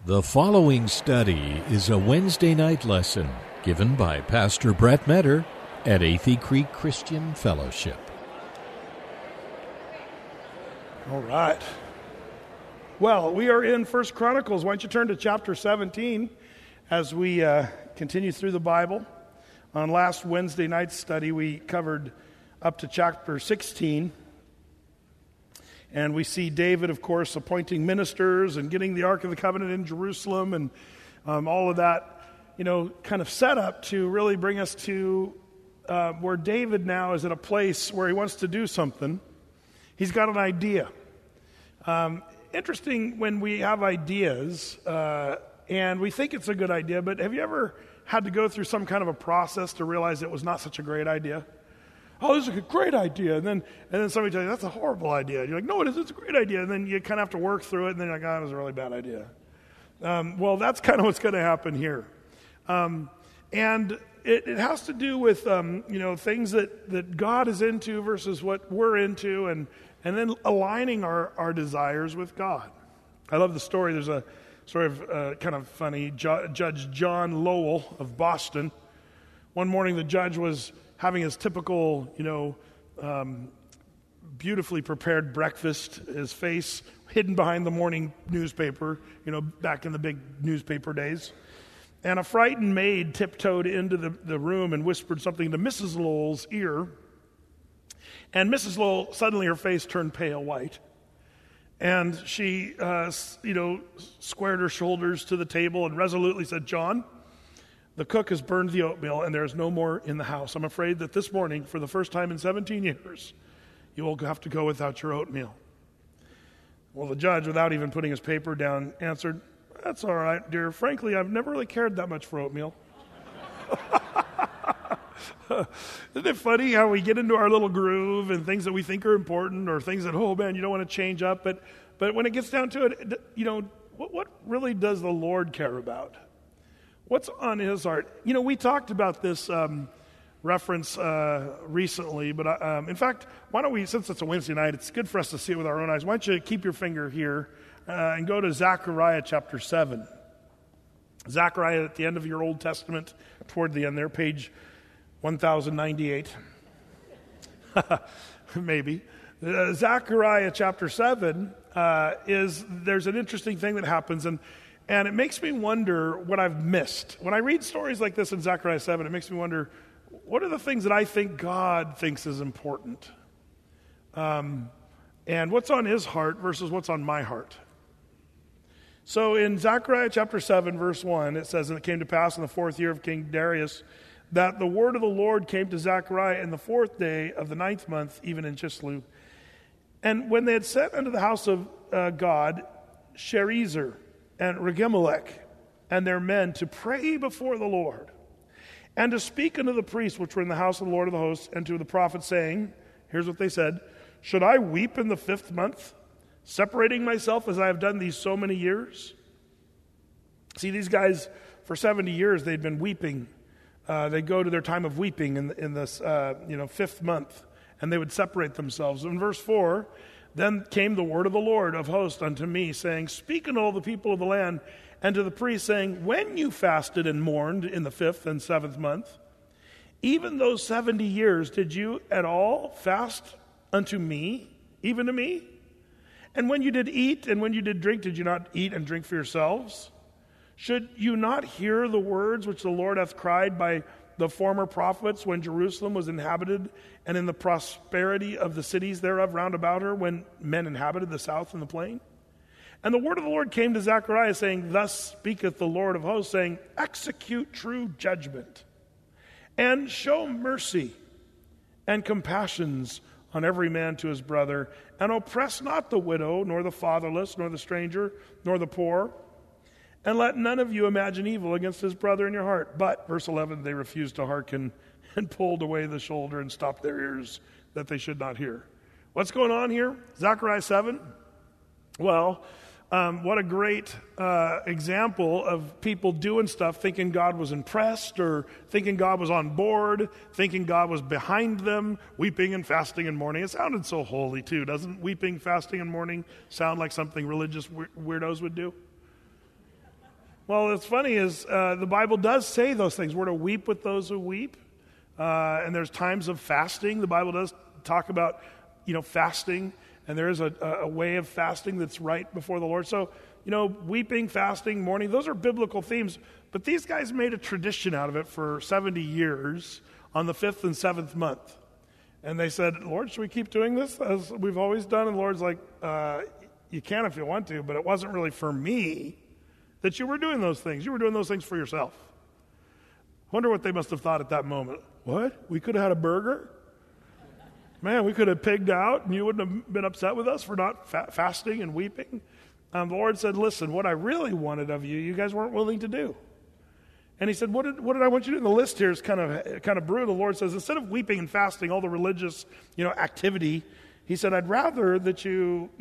The following study is a Wednesday night lesson given by Pastor Brett Metter at Athey Creek Christian Fellowship. All right. Well, we are in 1 Chronicles. Why don't you turn to chapter 17 as we continue through the Bible. On last Wednesday night's study, we covered up to chapter 16. And we see David, of course, appointing ministers and getting the Ark of the Covenant in Jerusalem and all of that, kind of set up to really bring us to where David now is at a place where he wants to do something. He's got an idea. Interesting when we have ideas and we think it's a good idea, but have you ever had to go through some kind of a process to realize it was not such a great idea? Oh, this is a great idea. And then somebody tells you, that's a horrible idea. You're like, no, it isn't. It's a great idea. And then you kind of have to work through it, and then you're like, oh, that was a really bad idea. Well, that's kind of what's going to happen here. And it has to do with, things that God is into versus what we're into, and then aligning our desires with God. I love the story. There's a story of kind of funny. Judge John Lowell of Boston. One morning, the judge was having his typical, beautifully prepared breakfast, his face hidden behind the morning newspaper, back in the big newspaper days. And a frightened maid tiptoed into the room and whispered something to Mrs. Lowell's ear. And Mrs. Lowell, suddenly her face turned pale white. And she, squared her shoulders to the table and resolutely said, John, the cook has burned the oatmeal, and there is no more in the house. I'm afraid that this morning, for the first time in 17 years, you will have to go without your oatmeal. Well, the judge, without even putting his paper down, answered, that's all right, dear. Frankly, I've never really cared that much for oatmeal. Isn't it funny how we get into our little groove and things that we think are important or things that, oh, man, you don't want to change up. But when it gets down to it, what really does the Lord care about? What's on his heart? We talked about this reference recently, but in fact, why don't we, since it's a Wednesday night, it's good for us to see it with our own eyes. Why don't you keep your finger here and go to Zechariah chapter 7. Zechariah at the end of your Old Testament, toward the end there, page 1098. Maybe. Zechariah chapter 7 there's an interesting thing that happens, and it makes me wonder what I've missed. When I read stories like this in Zechariah 7, it makes me wonder, what are the things that I think God thinks is important? And what's on his heart versus what's on my heart? So in Zechariah chapter 7, verse 1, it says, and it came to pass in the 4th year of King Darius that the word of the Lord came to Zechariah in the 4th day of the 9th month, even in Chislev. And when they had sent unto the house of God, Sherezer and Regemelech and their men to pray before the Lord, and to speak unto the priests which were in the house of the Lord of the hosts, and to the prophets, saying, here's what they said, should I weep in the 5th month, separating myself as I have done these so many years? See, these guys, for 70 years, they'd been weeping. They'd go to their time of weeping in this 5th month, and they would separate themselves. In verse 4, then came the word of the Lord of hosts unto me, saying, speak unto all the people of the land, and to the priests, saying, when you fasted and mourned in the 5th and 7th month, even those 70 years, did you at all fast unto me, even to me? And when you did eat and when you did drink, did you not eat and drink for yourselves? Should you not hear the words which the Lord hath cried by the former prophets when Jerusalem was inhabited, and in the prosperity of the cities thereof round about her, when men inhabited the south and the plain? And the word of the Lord came to Zechariah, saying, thus speaketh the Lord of hosts, saying, execute true judgment, and show mercy and compassions on every man to his brother, and oppress not the widow, nor the fatherless, nor the stranger, nor the poor, and let none of you imagine evil against his brother in your heart. But, verse 11, they refused to hearken and pulled away the shoulder and stopped their ears that they should not hear. What's going on here? Zechariah 7? Well, what a great example of people doing stuff thinking God was impressed or thinking God was on board, thinking God was behind them, weeping and fasting and mourning. It sounded so holy too. Doesn't weeping, fasting, and mourning sound like something religious weirdos would do? Well, what's funny is the Bible does say those things. We're to weep with those who weep. And there's times of fasting. The Bible does talk about, fasting. And there is a way of fasting that's right before the Lord. So, weeping, fasting, mourning, those are biblical themes. But these guys made a tradition out of it for 70 years on the 5th and 7th month. And they said, Lord, should we keep doing this as we've always done? And the Lord's like, you can if you want to, but it wasn't really for me that you were doing those things. You were doing those things for yourself. Wonder what they must have thought at that moment. What? We could have had a burger? Man, we could have pigged out and you wouldn't have been upset with us for not fasting and weeping. The Lord said, listen, what I really wanted of you, you guys weren't willing to do. And he said, what did I want you to do? And the list here is kind of brutal. The Lord says, instead of weeping and fasting, all the religious, activity, he said, I'd rather that you,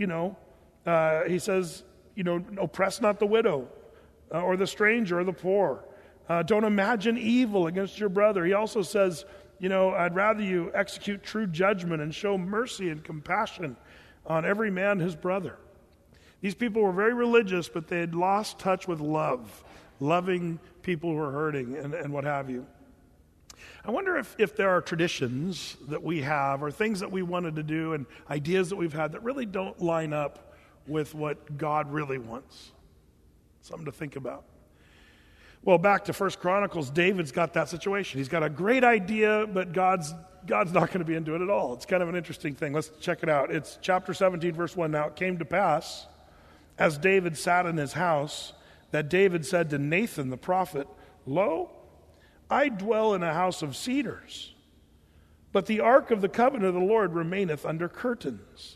he says, oppress not the widow or the stranger or the poor. Don't imagine evil against your brother. He also says, I'd rather you execute true judgment and show mercy and compassion on every man his brother. These people were very religious, but they had lost touch with love, loving people who are hurting and what have you. I wonder if there are traditions that we have or things that we wanted to do and ideas that we've had that really don't line up with what God really wants. Something to think about. Well, back to 1 Chronicles, David's got that situation. He's got a great idea, but God's not going to be into it at all. It's kind of an interesting thing. Let's check it out. It's chapter 17, verse 1. Now it came to pass, as David sat in his house, that David said to Nathan the prophet, Lo, I dwell in a house of cedars, but the ark of the covenant of the Lord remaineth under curtains.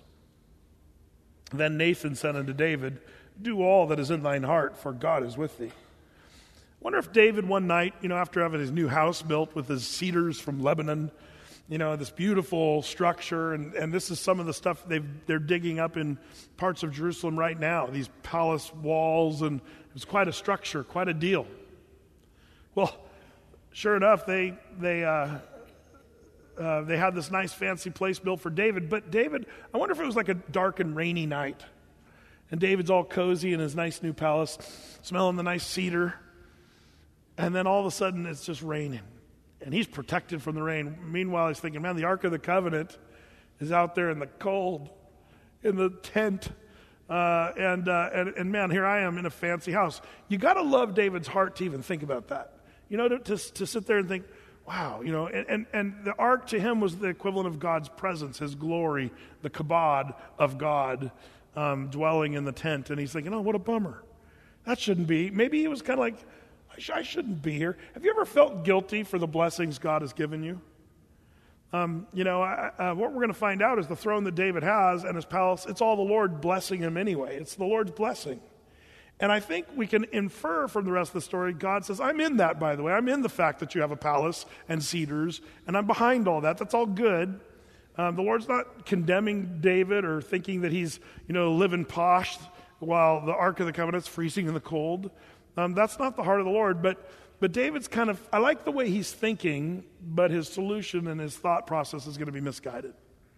Then Nathan said unto David, Do all that is in thine heart, for God is with thee. I wonder if David one night, after having his new house built with his cedars from Lebanon, this beautiful structure, and this is some of the stuff they're digging up in parts of Jerusalem right now, these palace walls, and it's quite a structure, quite a deal. Well, sure enough, they had this nice fancy place built for David, but David, I wonder if it was like a dark and rainy night, and David's all cozy in his nice new palace, smelling the nice cedar, and then all of a sudden it's just raining. And he's protected from the rain. Meanwhile, he's thinking, man, the Ark of the Covenant is out there in the cold, in the tent. And man, here I am in a fancy house. You got to love David's heart to even think about that. To sit there and think, wow, and the Ark to him was the equivalent of God's presence, his glory, the kabod of God dwelling in the tent. And he's thinking, oh, what a bummer. That shouldn't be. Maybe he was kind of like, I shouldn't be here. Have you ever felt guilty for the blessings God has given you? What we're going to find out is the throne that David has and his palace, it's all the Lord blessing him anyway. It's the Lord's blessing. And I think we can infer from the rest of the story, God says, I'm in that, by the way. I'm in the fact that you have a palace and cedars, and I'm behind all that. That's all good. The Lord's not condemning David or thinking that he's, living posh while the Ark of the Covenant's freezing in the cold. That's not the heart of the Lord, but David's I like the way he's thinking, but his solution and his thought process is going to be misguided.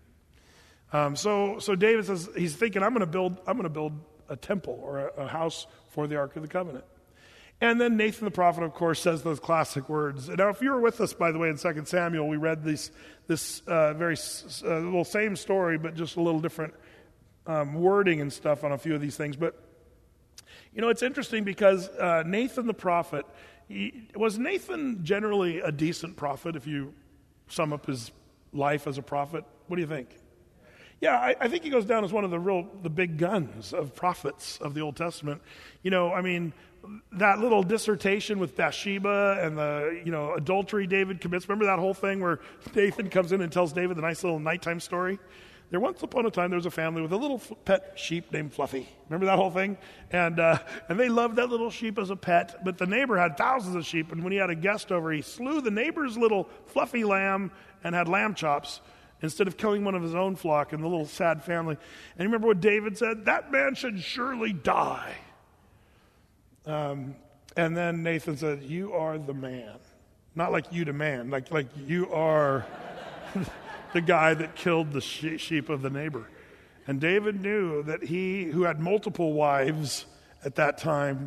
So David says, he's thinking, I'm going to build a temple or a house for the Ark of the Covenant. And then Nathan the prophet, of course, says those classic words. Now, if you were with us, by the way, in 2 Samuel, we read this very little same story, but just a little different wording and stuff on a few of these things. But it's interesting because Nathan the prophet, was Nathan generally a decent prophet if you sum up his life as a prophet? What do you think? Yeah, I think he goes down as one of the big guns of prophets of the Old Testament. That little dissertation with Bathsheba and the, adultery David commits. Remember that whole thing where Nathan comes in and tells David the nice little nighttime story? There once upon a time, there was a family with a little pet sheep named Fluffy. Remember that whole thing? And they loved that little sheep as a pet, but the neighbor had thousands of sheep, and when he had a guest over, he slew the neighbor's little fluffy lamb and had lamb chops instead of killing one of his own flock and the little sad family. And you remember what David said? That man should surely die. And then Nathan said, you are the man. Not like you to man, like you are... the guy that killed the sheep of the neighbor. And David knew that he, who had multiple wives at that time,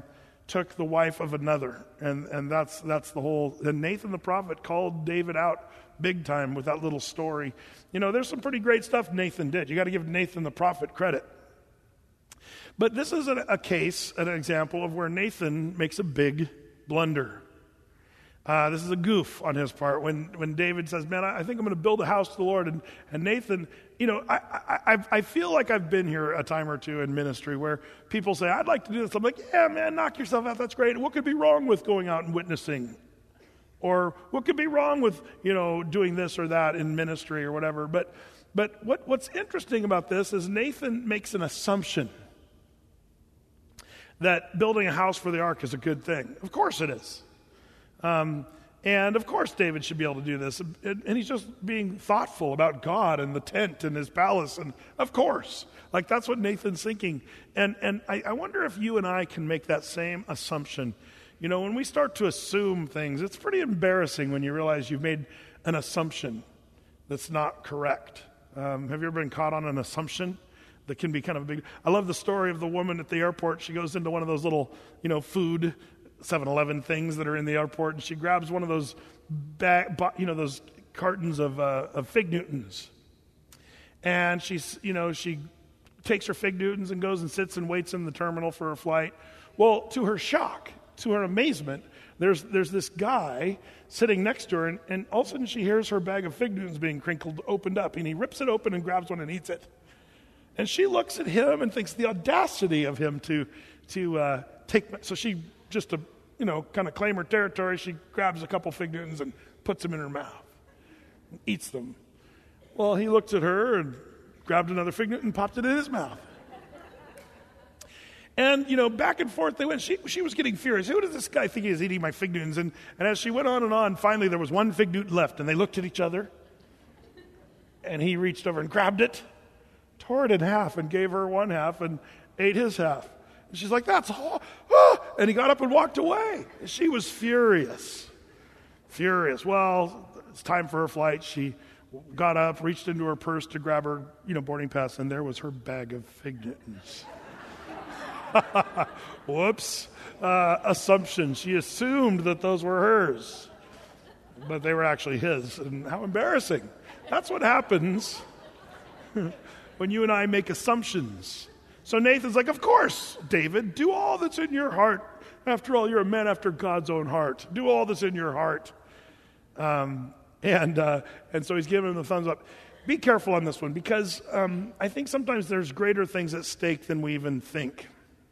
took the wife of another. And that's the whole. And Nathan the prophet called David out big time with that little story. There's some pretty great stuff Nathan did. You got to give Nathan the prophet credit. But this is a case, an example of where Nathan makes a big blunder. This is a goof on his part when David says, man, I think I'm going to build a house to the Lord. And Nathan, I feel like I've been here a time or two in ministry where people say, I'd like to do this. I'm like, yeah, man, knock yourself out. That's great. What could be wrong with going out and witnessing? Or what could be wrong with, doing this or that in ministry or whatever? But what's interesting about this is Nathan makes an assumption that building a house for the ark is a good thing. Of course it is. And of course David should be able to do this. And he's just being thoughtful about God and the tent and his palace. And of course, that's what Nathan's thinking. And I wonder if you and I can make that same assumption. When we start to assume things, it's pretty embarrassing when you realize you've made an assumption that's not correct. Have you ever been caught on an assumption that can be kind of a big... I love the story of the woman at the airport. She goes into one of those little, food 7-Eleven things that are in the airport, and she grabs one of those those cartons of Fig Newtons. And she takes her Fig Newtons and goes and sits and waits in the terminal for her flight. Well, to her shock, to her amazement, there's this guy sitting next to her, and all of a sudden she hears her bag of Fig Newtons being opened up, and he rips it open and grabs one and eats it. And she looks at him and thinks the audacity of him to take. So she, just to kind of claim her territory, she grabs a couple Fig Newtons and puts them in her mouth, and eats them. Well, he looked at her and grabbed another Fig Newton and popped it in his mouth. And back and forth they went. She was getting furious. Who does this guy think he is eating my Fig Newtons? And as she went on, finally there was one Fig Newton left, and they looked at each other. And he reached over and grabbed it, tore it in half, and gave her one half and ate his half. And she's like, that's all. Ah! And he got up and walked away. She was furious. Well, it's time for her flight. She got up, reached into her purse to grab her, boarding pass, and there was her bag of Fig Newtons. Whoops. Assumption. She assumed that those were hers, but they were actually his. And how embarrassing. That's what happens when you and I make assumptions. So Nathan's like, of course, David, do all that's in your heart. After all, you're a man after God's own heart. Do all that's in your heart. And so he's giving him the thumbs up. Be careful on this one, because I think sometimes there's greater things at stake than we even think.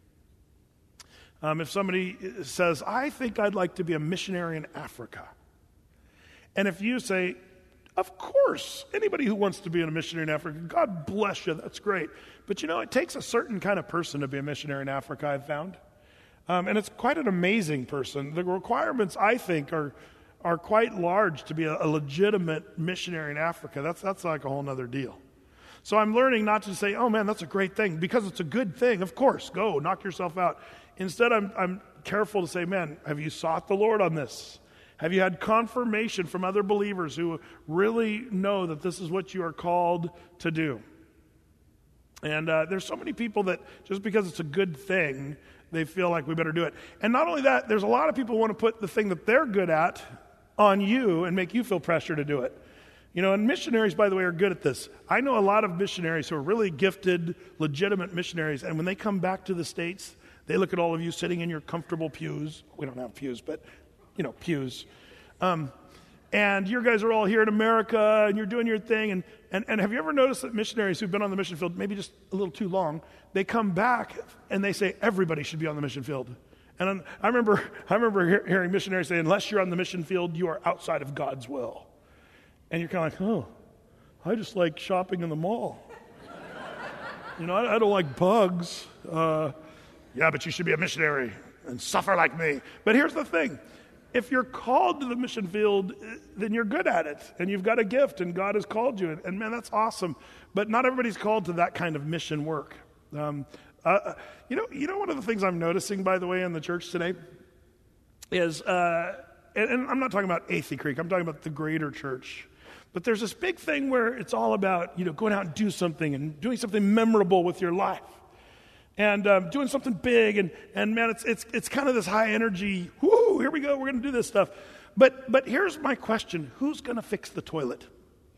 If somebody says, I think I'd like to be a missionary in Africa. And if you say, of course, anybody who wants to be a missionary in Africa, God bless you, that's great. But it takes a certain kind of person to be a missionary in Africa, I've found. And it's quite an amazing person. The requirements, I think, are quite large to be a legitimate missionary in Africa. That's like a whole other deal. So I'm learning not to say, oh man, that's a great thing, because it's a good thing. Of course, go, knock yourself out. Instead, I'm careful to say, man, have you sought the Lord on this? Have you had confirmation from other believers who really know that this is what you are called to do? And there's so many people that just because it's a good thing, they feel like we better do it. And not only that, there's a lot of people who want to put the thing that they're good at on you and make you feel pressure to do it. And missionaries, by the way, are good at this. I know a lot of missionaries who are really gifted, legitimate missionaries, and when they come back to the States, they look at all of you sitting in your comfortable pews. We don't have pews, but, pews. And you guys are all here in America, and you're doing your thing. And have you ever noticed that missionaries who've been on the mission field, maybe just a little too long, they come back and they say, everybody should be on the mission field. And I remember hearing missionaries say, unless you're on the mission field, you are outside of God's will. And you're kind of like, oh, I just like shopping in the mall. I don't like bugs. Yeah, but you should be a missionary and suffer like me. But here's the thing. If you're called to the mission field, then you're good at it. And you've got a gift, and God has called you. And man, that's awesome. But not everybody's called to that kind of mission work. One of the things I'm noticing, by the way, in the church today is, and I'm not talking about Athey Creek. I'm talking about the greater church. But there's this big thing where it's all about, going out and do something and doing something memorable with your life. and doing something big, and man, it's kind of this high energy, whoo, here we go, we're going to do this stuff. But here's my question: who's going to fix the toilet?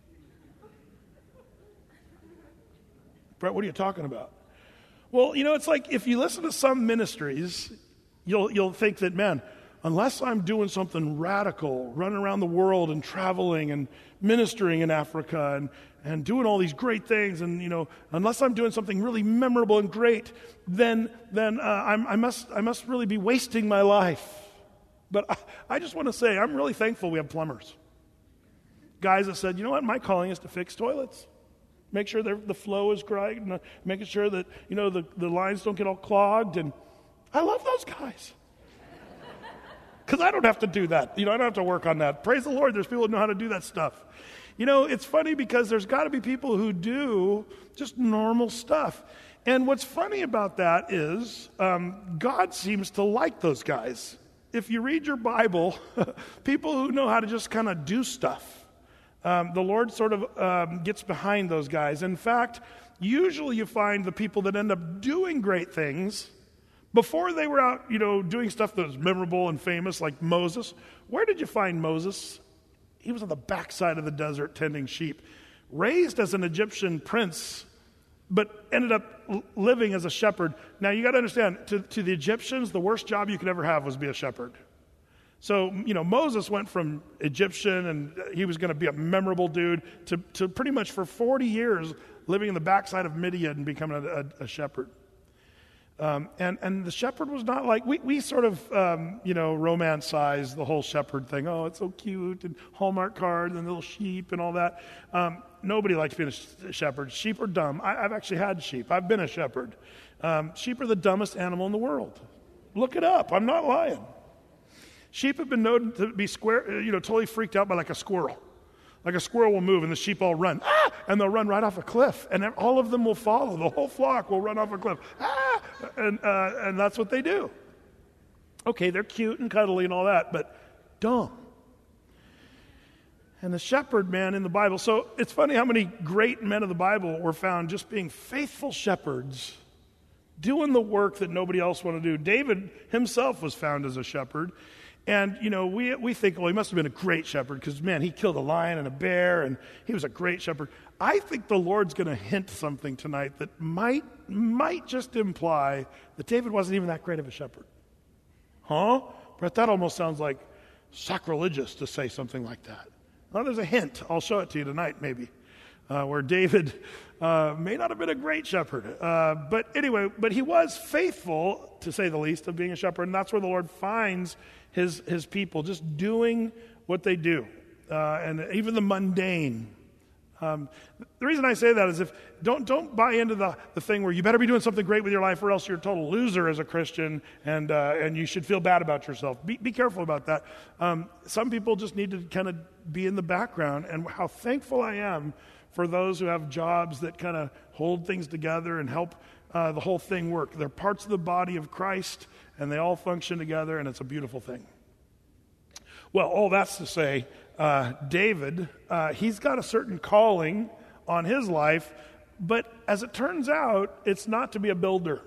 Brett, what are you talking about? Well, it's like if you listen to some ministries, you'll think that, man, unless I'm doing something radical, running around the world and traveling and ministering in Africa and doing all these great things, and unless I'm doing something really memorable and great, then I must really be wasting my life. But I just want to say, I'm really thankful we have plumbers, guys that said, you know what, my calling is to fix toilets. Make sure the flow is right, and making sure that the lines don't get all clogged. And I love those guys because I don't have to do that. I don't have to work on that. Praise the Lord, there's people who know how to do that stuff. It's funny because there's got to be people who do just normal stuff. And what's funny about that is God seems to like those guys. If you read your Bible, people who know how to just kind of do stuff, the Lord sort of gets behind those guys. In fact, usually you find the people that end up doing great things, before they were out, doing stuff that was memorable and famous, like Moses. Where did you find Moses? He was on the backside of the desert tending sheep, raised as an Egyptian prince, but ended up living as a shepherd. Now, you got to understand, to the Egyptians, the worst job you could ever have was be a shepherd. So, Moses went from Egyptian, and he was going to be a memorable dude, to pretty much for 40 years living in the backside of Midian and becoming a shepherd. And the shepherd was not like, we sort of, romanticize the whole shepherd thing. Oh, it's so cute, and Hallmark cards and little sheep and all that. Nobody likes being a shepherd. Sheep are dumb. I've actually had sheep. I've been a shepherd. Sheep are the dumbest animal in the world. Look it up. I'm not lying. Sheep have been known to be totally freaked out by like a squirrel. Like a squirrel will move and the sheep all run. Ah! And they'll run right off a cliff. And all of them will follow. The whole flock will run off a cliff. Ah! And that's what they do. Okay, they're cute and cuddly and all that, but dumb. And the shepherd man in the Bible. So it's funny how many great men of the Bible were found just being faithful shepherds, doing the work that nobody else wanted to do. David himself was found as a shepherd. And, we think, well, he must have been a great shepherd because, man, he killed a lion and a bear, and he was a great shepherd. I think the Lord's going to hint something tonight that might just imply that David wasn't even that great of a shepherd. Huh? Brett, that almost sounds like sacrilegious to say something like that. Well, there's a hint. I'll show it to you tonight, maybe, where David may not have been a great shepherd. But anyway, he was faithful, to say the least, of being a shepherd, and that's where the Lord finds his people, just doing what they do, and even the mundane. The reason I say that is don't buy into the thing where you better be doing something great with your life or else you're a total loser as a Christian, and you should feel bad about yourself. Be careful about that. Some people just need to kind of be in the background, and how thankful I am for those who have jobs that kind of hold things together and help the whole thing work. They're parts of the body of Christ, and they all function together, and it's a beautiful thing. Well, all that's to say, David, he's got a certain calling on his life, but as it turns out, it's not to be a builder.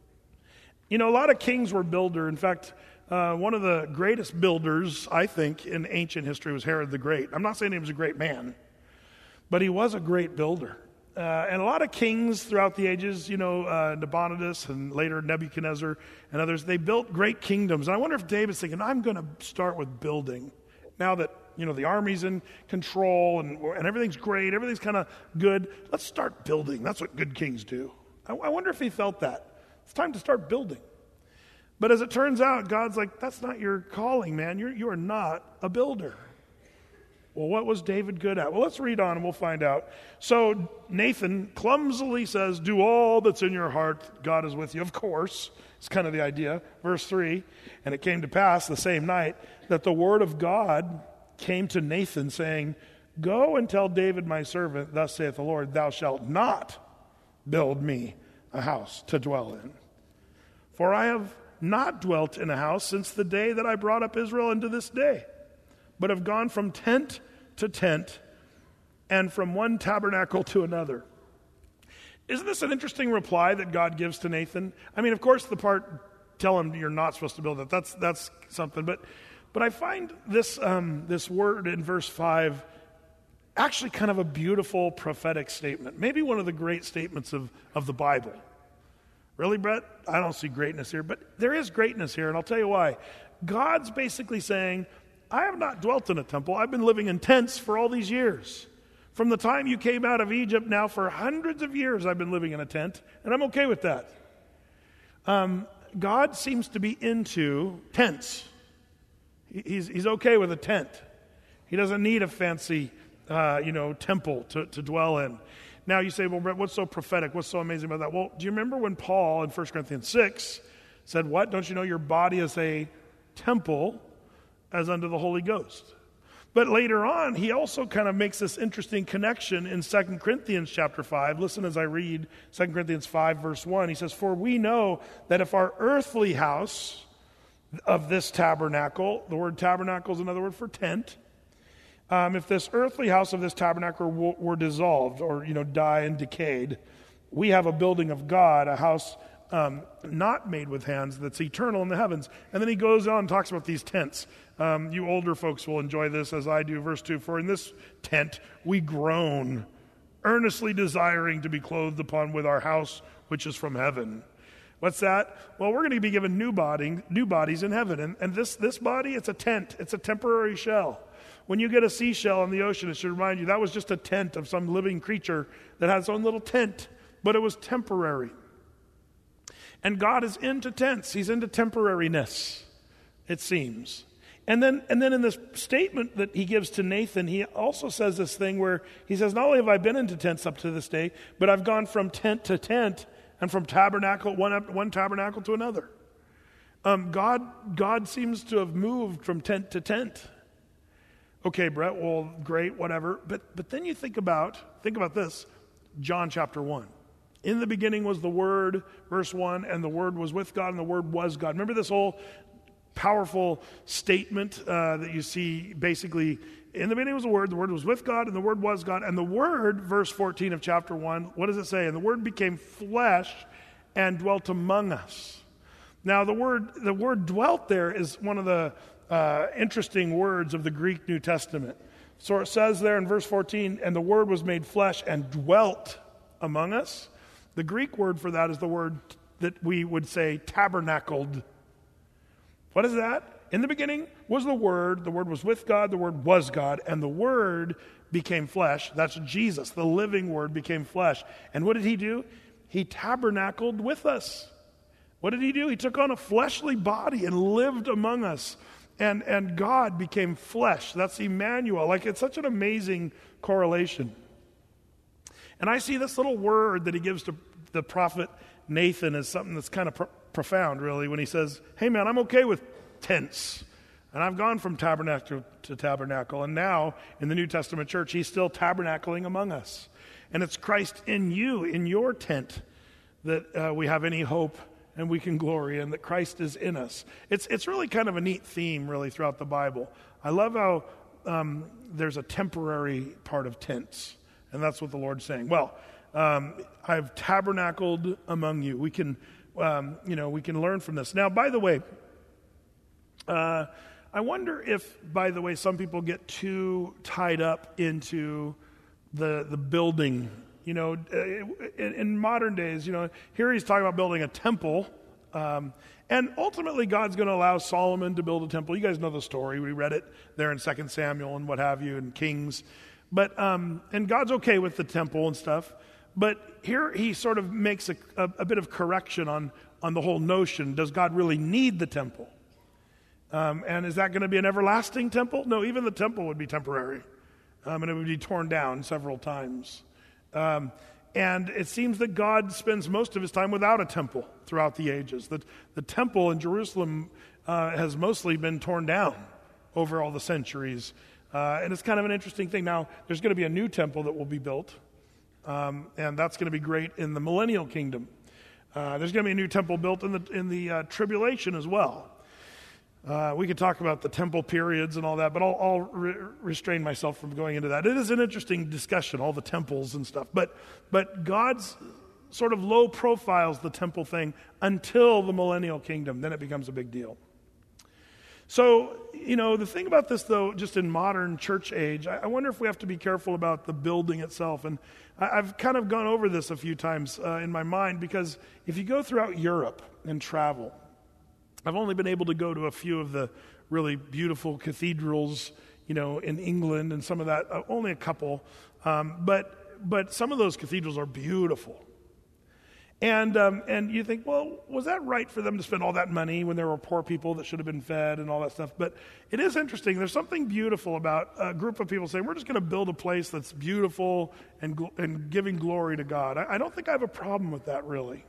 A lot of kings were builder. In fact, one of the greatest builders, I think, in ancient history was Herod the Great. I'm not saying he was a great man, but he was a great builder. And a lot of kings throughout the ages, Nabonidus and later Nebuchadnezzar and others, they built great kingdoms. And I wonder if David's thinking, I'm going to start with building. Now that, the army's in control and everything's great, everything's kind of good, let's start building. That's what good kings do. I wonder if he felt that. It's time to start building. But as it turns out, God's like, that's not your calling, man. You are not a builder. Well, what was David good at? Well, let's read on and we'll find out. So Nathan clumsily says, do all that's in your heart. God is with you. Of course. It's kind of the idea. Verse 3, and it came to pass the same night that the word of God came to Nathan saying, go and tell David my servant, thus saith the Lord, thou shalt not build me a house to dwell in. For I have not dwelt in a house since the day that I brought up Israel unto this day, but have gone from tent to tent, and from one tabernacle to another. Isn't this an interesting reply that God gives to Nathan? I mean, of course, the part, tell him you're not supposed to build it, that's something. But I find this word in verse 5 actually kind of a beautiful prophetic statement. Maybe one of the great statements of the Bible. Really, Brett? I don't see greatness here, but there is greatness here, and I'll tell you why. God's basically saying, I have not dwelt in a temple. I've been living in tents for all these years. From the time you came out of Egypt, now for hundreds of years I've been living in a tent, and I'm okay with that. God seems to be into tents. He's okay with a tent. He doesn't need a fancy temple to dwell in. Now you say, well, Brett, what's so prophetic? What's so amazing about that? Well, do you remember when Paul in 1 Corinthians 6 said, what? Don't you know your body is a temple as unto the Holy Ghost? But later on, he also kind of makes this interesting connection in 2 Corinthians chapter 5. Listen as I read 2 Corinthians 5, verse 1. He says, for we know that if our earthly house of this tabernacle, the word tabernacle is another word for tent, if this earthly house of this tabernacle were dissolved or, die and decayed, we have a building of God, a house not made with hands, that's eternal in the heavens. And then he goes on and talks about these tents. You older folks will enjoy this as I do. Verse 2, for in this tent we groan, earnestly desiring to be clothed upon with our house which is from heaven. What's that? Well, we're going to be given new bodies in heaven. And this body, it's a tent. It's a temporary shell. When you get a seashell in the ocean, it should remind you that was just a tent of some living creature that has its own little tent, but it was temporary. And God is into tents. He's into temporariness, it seems. And then in this statement that he gives to Nathan, he also says this thing where he says, not only have I been into tents up to this day, but I've gone from tent to tent and from tabernacle, one tabernacle to another. God seems to have moved from tent to tent. Okay, Brett, well, great, whatever. But then you think about this, John chapter 1. In the beginning was the Word, verse 1, and the Word was with God, and the Word was God. Remember this whole powerful statement that you see basically, in the beginning was the Word was with God, and the Word was God. And the Word, verse 14 of chapter 1, what does it say? And the Word became flesh and dwelt among us. Now, the word dwelt there is one of the interesting words of the Greek New Testament. So it says there in verse 14, and the Word was made flesh and dwelt among us. The Greek word for that is the word that we would say tabernacled. What is that? In the beginning was the Word was with God, the Word was God, and the Word became flesh. That's Jesus, the living Word became flesh. And what did he do? He tabernacled with us. What did he do? He took on a fleshly body and lived among us. And God became flesh. That's Emmanuel. It's such an amazing correlation. And I see this little word that he gives to the prophet Nathan as something that's kind of profound, really, when he says, hey, man, I'm okay with tents. And I've gone from tabernacle to tabernacle. And now, in the New Testament church, he's still tabernacling among us. And it's Christ in you, in your tent, that we have any hope and we can glory in, that Christ is in us. It's really kind of a neat theme, really, throughout the Bible. I love how there's a temporary part of tents. And that's what the Lord's saying. Well, I've tabernacled among you. We can, we can learn from this. Now, by the way, I wonder if, some people get too tied up into the building. In modern days, here he's talking about building a temple. And ultimately, God's going to allow Solomon to build a temple. You guys know the story. We read it there in 2 Samuel and what have you, and Kings. But and God's okay with the temple and stuff. But here he sort of makes a bit of correction on the whole notion. Does God really need the temple? And is that going to be an everlasting temple? No, even the temple would be temporary. And it would be torn down several times. And it seems that God spends most of his time without a temple throughout the ages. The temple in Jerusalem has mostly been torn down over all the centuries. And it's kind of an interesting thing. Now, there's going to be a new temple that will be built. And that's going to be great in the millennial kingdom. There's going to be a new temple built in the tribulation as well. We could talk about the temple periods and all that, but I'll restrain myself from going into that. It is an interesting discussion, all the temples and stuff. But God's sort of low profiles the temple thing until the millennial kingdom. Then it becomes a big deal. So, the thing about this, though, just in modern church age, I wonder if we have to be careful about the building itself. And I've kind of gone over this a few times in my mind, because if you go throughout Europe and travel, I've only been able to go to a few of the really beautiful cathedrals, in England and some of that, only a couple. But some of those cathedrals are beautiful. And you think, well, was that right for them to spend all that money when there were poor people that should have been fed and all that stuff? But it is interesting. There's something beautiful about a group of people saying, we're just going to build a place that's beautiful and giving glory to God. I don't think I have a problem with that, really.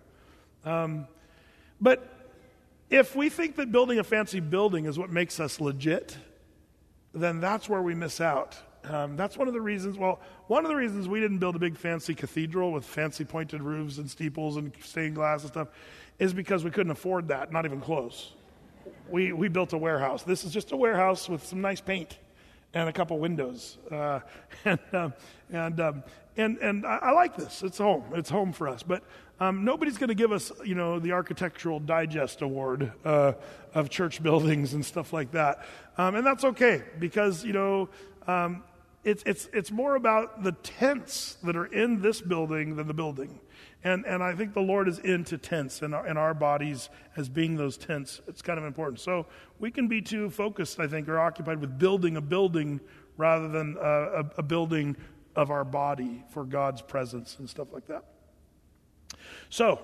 But if we think that building a fancy building is what makes us legit, then that's where we miss out. That's one of the reasons we didn't build a big fancy cathedral with fancy pointed roofs and steeples and stained glass and stuff is because we couldn't afford that, not even close. We built a warehouse. This is just a warehouse with some nice paint and a couple windows. And I like this. It's home. It's home for us. But nobody's going to give us, the Architectural Digest Award of church buildings and stuff like that. And that's okay, because, it's more about the tents that are in this building than the building. And I think the Lord is into tents and our bodies as being those tents. It's kind of important. So we can be too focused, I think, or occupied with building a building rather than a building of our body for God's presence and stuff like that. So,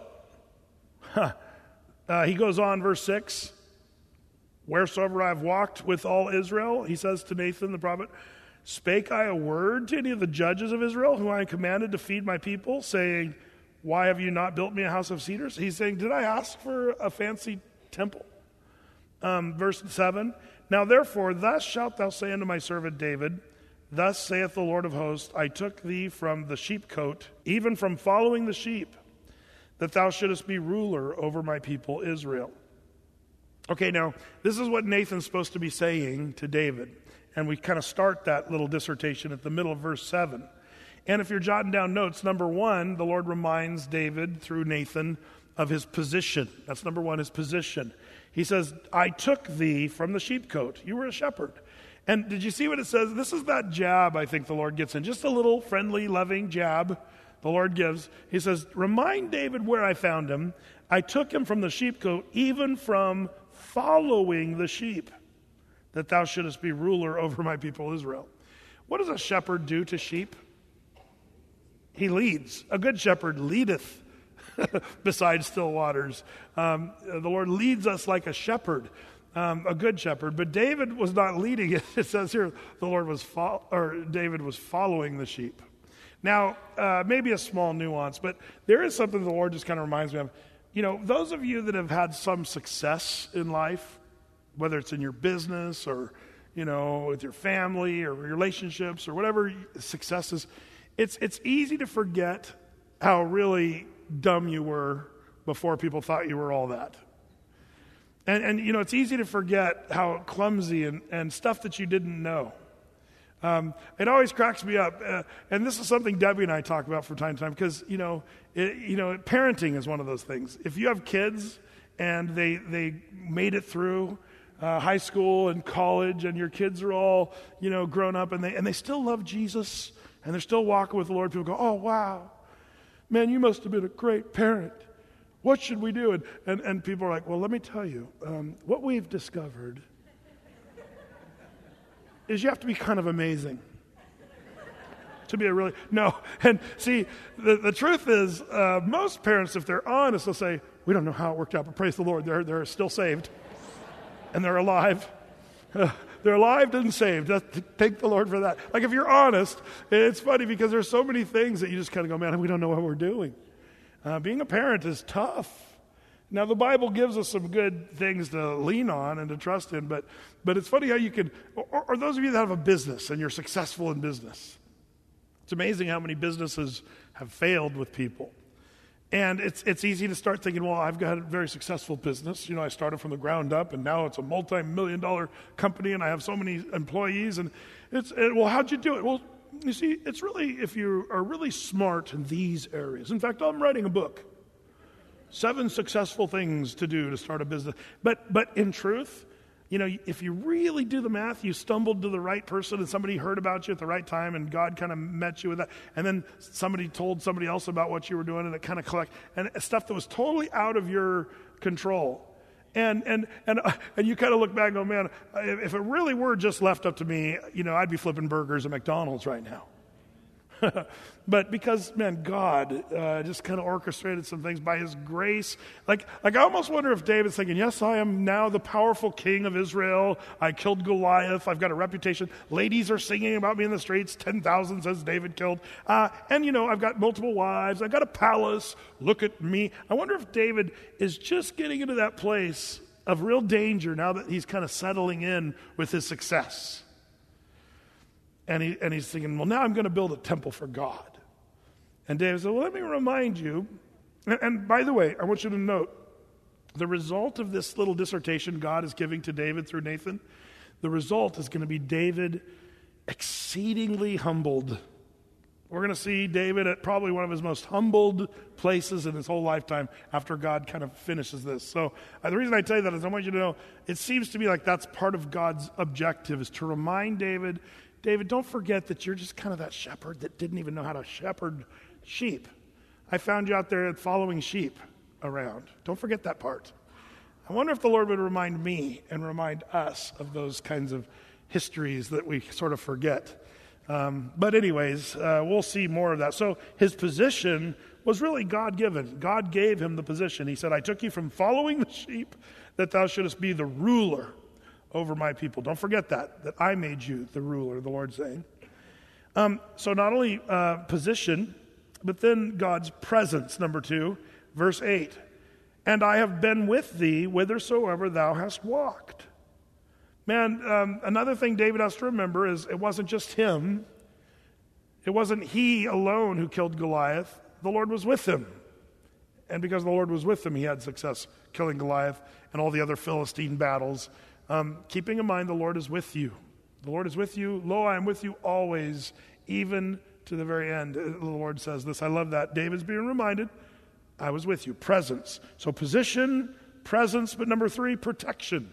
he goes on, verse 6. Wheresoever I have walked with all Israel, he says to Nathan the prophet, spake I a word to any of the judges of Israel, whom I commanded to feed my people, saying, why have you not built me a house of cedars? He's saying, did I ask for a fancy temple? Verse 7, now therefore, thus shalt thou say unto my servant David, thus saith the Lord of hosts, I took thee from the sheepcote, even from following the sheep, that thou shouldest be ruler over my people Israel. Okay, now, this is what Nathan's supposed to be saying to David. And we kind of start that little dissertation at the middle of verse 7. And if you're jotting down notes, number 1, the Lord reminds David through Nathan of his position. That's number 1, his position. He says, I took thee from the sheepcote. You were a shepherd. And did you see what it says? This is that jab I think the Lord gets in. Just a little friendly, loving jab the Lord gives. He says, remind David where I found him. I took him from the sheepcote, even from following the sheep, that thou shouldest be ruler over my people Israel. What does a shepherd do to sheep? He leads. A good shepherd leadeth beside still waters. The Lord leads us like a shepherd, a good shepherd. But David was not leading it. It says here David was following the sheep. Now, maybe a small nuance, but there is something the Lord just kind of reminds me of. Those of you that have had some success in life, whether it's in your business or, with your family or relationships or whatever success is, it's easy to forget how really dumb you were before people thought you were all that. And it's easy to forget how clumsy and stuff that you didn't know. It always cracks me up, and this is something Debbie and I talk about from time to time, because parenting is one of those things. If you have kids and they made it through high school and college, and your kids are all grown up, and they still love Jesus and they're still walking with the Lord, people go, "Oh wow, man, you must have been a great parent. What should we do?" And people are like, "Well, let me tell you, what we've discovered is you have to be kind of amazing to be a really..." No. And see, the truth is, most parents, if they're honest, they'll say, "We don't know how it worked out, but praise the Lord, they're still saved. And they're alive." They're alive and saved. Thank the Lord for that. Like, if you're honest, it's funny because there's so many things that you just kind of go, "Man, we don't know what we're doing." Being a parent is tough. Now, the Bible gives us some good things to lean on and to trust in, but it's funny how you can, or those of you that have a business and you're successful in business, it's amazing how many businesses have failed with people. And it's easy to start thinking, well, I've got a very successful business. I started from the ground up, and now it's a multi-million-dollar company, and I have so many employees. And well, how'd you do it? Well, you see, it's really, if you are really smart in these areas. In fact, I'm writing a book, 7 successful things to do to start a business. But in truth, if you really do the math, you stumbled to the right person and somebody heard about you at the right time and God kind of met you with that. And then somebody told somebody else about what you were doing and it kind of and stuff that was totally out of your control. And you kind of look back and go, man, if it really were just left up to me, I'd be flipping burgers at McDonald's right now. But because, man, God just kind of orchestrated some things by his grace. Like I almost wonder if David's thinking, yes, I am now the powerful king of Israel. I killed Goliath. I've got a reputation. Ladies are singing about me in the streets. 10,000 says David killed. And I've got multiple wives. I've got a palace. Look at me. I wonder if David is just getting into that place of real danger now that he's kind of settling in with his success. And he's thinking, well, now I'm going to build a temple for God. And David said, well, let me remind you. And by the way, I want you to note, the result of this little dissertation God is giving to David through Nathan, the result is going to be David exceedingly humbled. We're going to see David at probably one of his most humbled places in his whole lifetime after God kind of finishes this. So the reason I tell you that is I want you to know, it seems to me like that's part of God's objective, is to remind David, don't forget that you're just kind of that shepherd that didn't even know how to shepherd sheep. I found you out there following sheep around. Don't forget that part. I wonder if the Lord would remind me and remind us of those kinds of histories that we sort of forget. But anyways, we'll see more of that. So his position was really God-given. God gave him the position. He said, I took you from following the sheep that thou shouldest be the ruler over my people. Don't forget that I made you the ruler, the Lord's saying. So not only position, but then God's presence, number 2, verse 8. And I have been with thee whithersoever thou hast walked. Man, another thing David has to remember is it wasn't just him. It wasn't he alone who killed Goliath. The Lord was with him. And because the Lord was with him, he had success killing Goliath and all the other Philistine battles. Keeping in mind the Lord is with you. The Lord is with you. Lo, I am with you always, even to the very end. The Lord says this. I love that. David's being reminded, I was with you. Presence. So position, presence, but number 3, protection.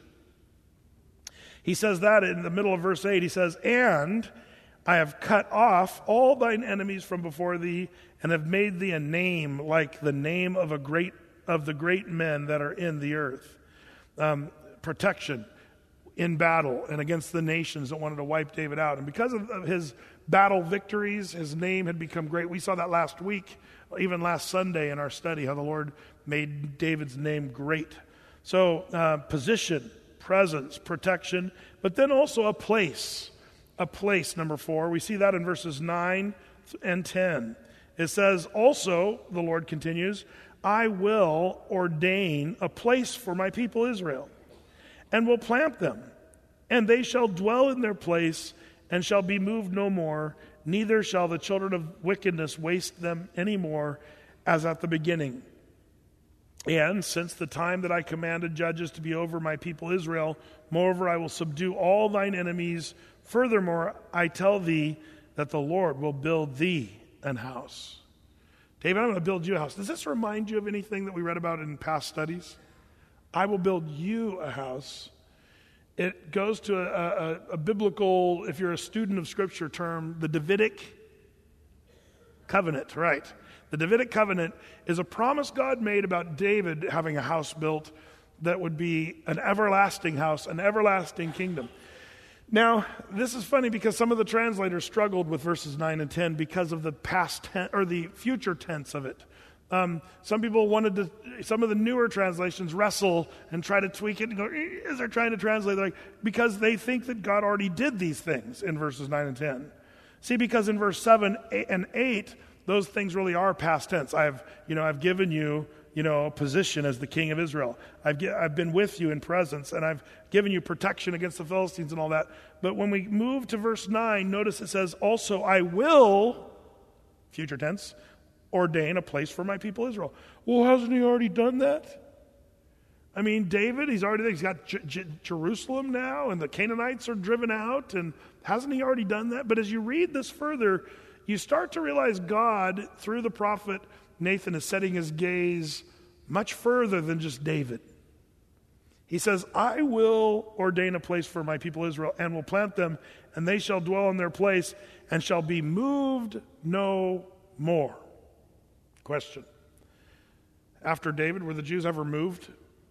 He says that in the middle of verse 8. He says, and I have cut off all thine enemies from before thee, and have made thee a name like the name of the great men that are in the earth. Protection in battle and against the nations that wanted to wipe David out. And because of his battle victories, his name had become great. We saw that last week, even last Sunday in our study, how the Lord made David's name great. So position, presence, protection, but then also a place, number 4. We see that in verses 9 and 10. It says, also, the Lord continues, I will ordain a place for my people Israel, and will plant them, and they shall dwell in their place, and shall be moved no more, neither shall the children of wickedness waste them any more, as at the beginning. And since the time that I commanded judges to be over my people Israel, moreover I will subdue all thine enemies. Furthermore, I tell thee that the Lord will build thee an house. David, I'm going to build you a house. Does this remind you of anything that we read about in past studies? I will build you a house. It goes to a biblical, if you're a student of Scripture term, the Davidic covenant, right? The Davidic covenant is a promise God made about David having a house built that would be an everlasting house, an everlasting kingdom. Now, this is funny because some of the translators struggled with verses 9 and 10 because of the past tense or the future tense of it. Some people some of the newer translations wrestle and try to tweak it and go, as they're trying to translate, because they think that God already did these things in verses 9 and 10. See, because in verse 7 and 8, those things really are past tense. I've given you, a position as the king of Israel. I've been with you in presence, and I've given you protection against the Philistines and all that. But when we move to verse 9, notice it says, also I will, future tense, ordain a place for my people Israel. Well, hasn't he already done that? I mean, David, he's got Jerusalem now, and the Canaanites are driven out, and hasn't he already done that? But as you read this further, you start to realize God, through the prophet Nathan, is setting his gaze much further than just David. He says, I will ordain a place for my people Israel, and will plant them, and they shall dwell in their place, and shall be moved no more. Question. After David, were the Jews ever moved?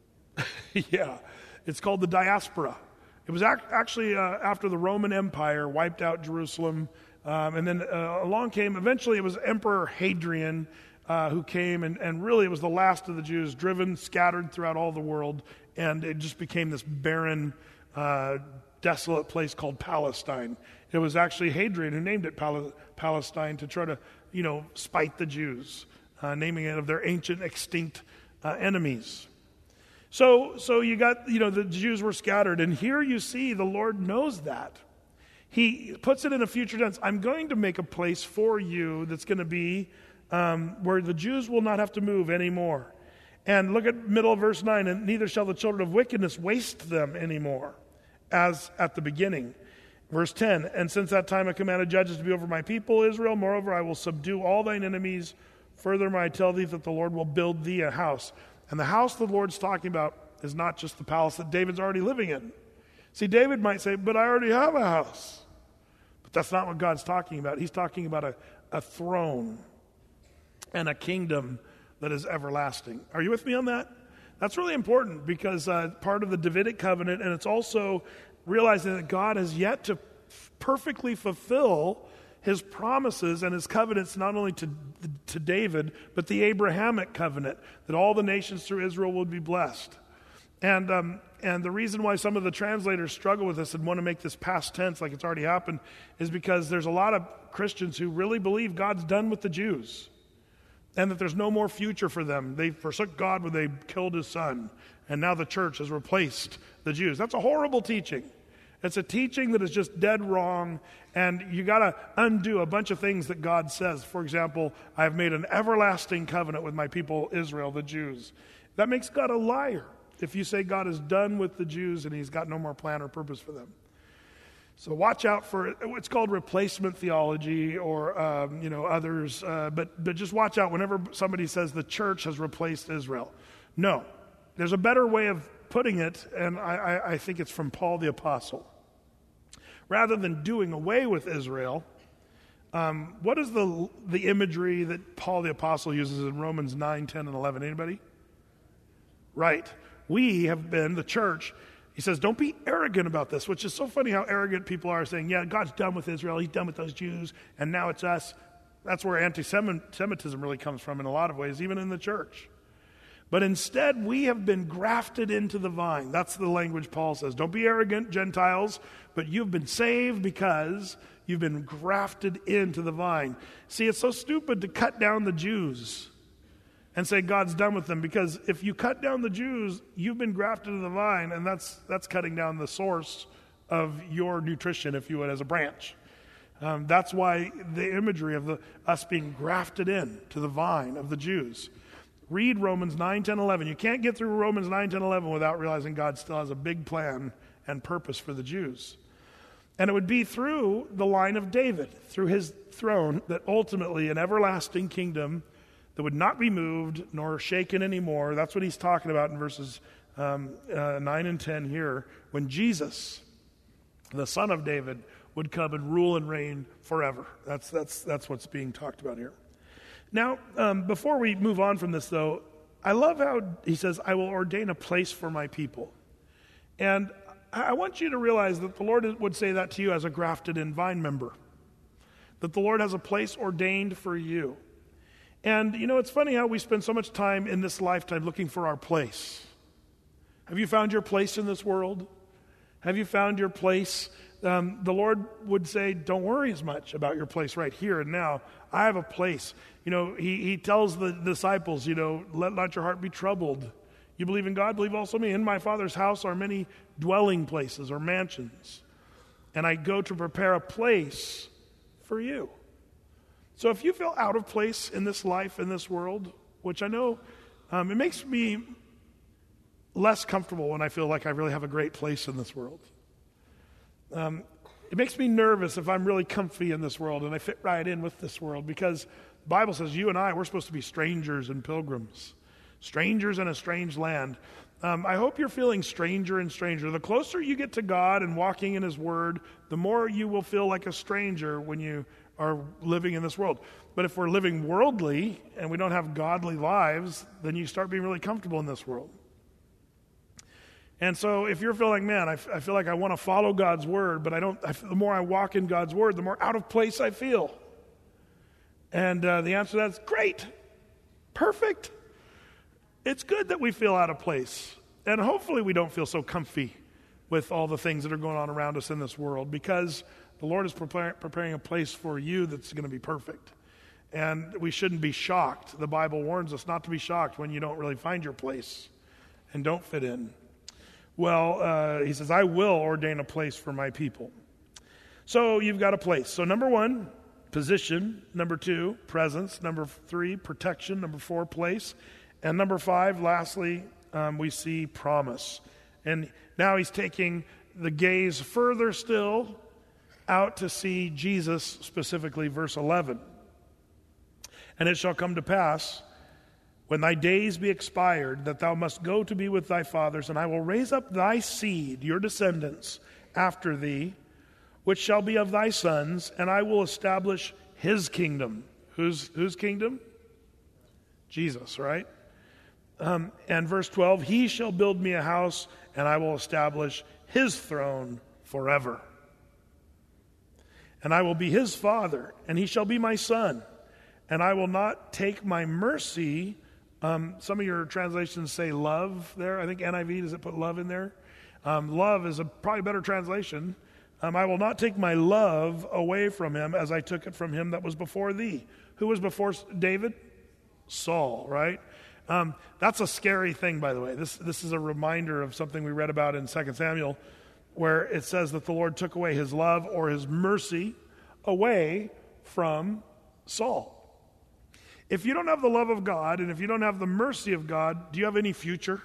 Yeah. It's called the diaspora. It was actually after the Roman Empire wiped out Jerusalem, and then along came, eventually it was Emperor Hadrian who came, and really it was the last of the Jews, driven, scattered throughout all the world, and it just became this barren, desolate place called Palestine. It was actually Hadrian who named it Palestine to try to, spite the Jews, naming it of their ancient extinct enemies. So you got, the Jews were scattered, and here you see the Lord knows that. He puts it in a future tense. I'm going to make a place for you that's going to be where the Jews will not have to move anymore. And look at middle of verse 9, and neither shall the children of wickedness waste them anymore, as at the beginning. Verse 10, and since that time I commanded judges to be over my people Israel, moreover I will subdue all thine enemies. Furthermore I tell thee that the Lord will build thee a house. And the house the Lord's talking about is not just the palace that David's already living in. See, David might say, but I already have a house. But that's not what God's talking about. He's talking about a throne and a kingdom that is everlasting. Are you with me on that? That's really important because part of the Davidic covenant, and it's also realizing that God has yet to perfectly fulfill his promises and his covenants not only to David, but the Abrahamic covenant, that all the nations through Israel would be blessed. And the reason why some of the translators struggle with this and want to make this past tense like it's already happened is because there's a lot of Christians who really believe God's done with the Jews and that there's no more future for them. They forsook God when they killed his son, and now the church has replaced the Jews. That's a horrible teaching. It's a teaching that is just dead wrong, and you got to undo a bunch of things that God says. For example, I have made an everlasting covenant with my people Israel, the Jews. That makes God a liar if you say God is done with the Jews and he's got no more plan or purpose for them. So watch out for, it's called replacement theology or, others, but just watch out whenever somebody says the church has replaced Israel. No, there's a better way of putting it, and I think it's from Paul the Apostle. Rather than doing away with Israel, what is the imagery that Paul the Apostle uses in Romans 9, 10, and 11? Anybody? Right. We have been, the church, he says, don't be arrogant about this, which is so funny how arrogant people are saying, yeah, God's done with Israel, he's done with those Jews, and now it's us. That's where anti-Semitism really comes from in a lot of ways, even in the church. But instead, we have been grafted into the vine. That's the language Paul says. Don't be arrogant, Gentiles, but you've been saved because you've been grafted into the vine. See, it's so stupid to cut down the Jews and say God's done with them, because if you cut down the Jews, you've been grafted into the vine, and that's cutting down the source of your nutrition, if you would, as a branch. That's why the imagery of us being grafted in to the vine of the Jews. Read Romans 9, 10, 11. You can't get through Romans 9, 10, 11 without realizing God still has a big plan and purpose for the Jews. And it would be through the line of David, through his throne, that ultimately an everlasting kingdom that would not be moved nor shaken anymore. That's what he's talking about in verses 9 and 10 here, when Jesus, the son of David, would come and rule and reign forever. That's what's being talked about here. Now, before we move on from this, though, I love how he says, I will ordain a place for my people. And I want you to realize that the Lord would say that to you as a grafted-in vine member, that the Lord has a place ordained for you. And, it's funny how we spend so much time in this lifetime looking for our place. Have you found your place in this world? Have you found your place? The Lord would say, don't worry as much about your place right here and now. I have a place. He tells the disciples, let not your heart be troubled. You believe in God, believe also in me. In my Father's house are many dwelling places or mansions. And I go to prepare a place for you. So if you feel out of place in this life, in this world, which I know, it makes me less comfortable when I feel like I really have a great place in this world. It makes me nervous if I'm really comfy in this world and I fit right in with this world, because the Bible says you and I, we're supposed to be strangers and pilgrims, strangers in a strange land. I hope you're feeling stranger and stranger. The closer you get to God and walking in His Word, the more you will feel like a stranger when you are living in this world. But if we're living worldly and we don't have godly lives, then you start being really comfortable in this world. And so if you're feeling, man, I feel like I want to follow God's Word, but the more I walk in God's Word, the more out of place I feel. And the answer to that is great, perfect. It's good that we feel out of place. And hopefully we don't feel so comfy with all the things that are going on around us in this world, because the Lord is preparing a place for you that's going to be perfect. And we shouldn't be shocked. The Bible warns us not to be shocked when you don't really find your place and don't fit in. Well, He says, I will ordain a place for my people. So you've got a place. So number 1, position. Number 2, presence. Number 3, protection. Number 4, place. And number 5, lastly, we see promise. And now He's taking the gaze further still out to see Jesus, specifically verse 11. And it shall come to pass, when thy days be expired, that thou must go to be with thy fathers, and I will raise up thy seed, your descendants, after thee, which shall be of thy sons, and I will establish his kingdom. Whose kingdom? Jesus, right? And verse 12, he shall build me a house, and I will establish his throne forever. And I will be his father, and he shall be my son. And I will not take my mercy. Some of your translations say love there. I think NIV, does it put love in there? Love is probably a better translation. I will not take my love away from him as I took it from him that was before thee. Who was before David? Saul, right? That's a scary thing, by the way. This is a reminder of something we read about in 2 Samuel, where it says that the Lord took away his love or his mercy away from Saul. If you don't have the love of God, and if you don't have the mercy of God, do you have any future?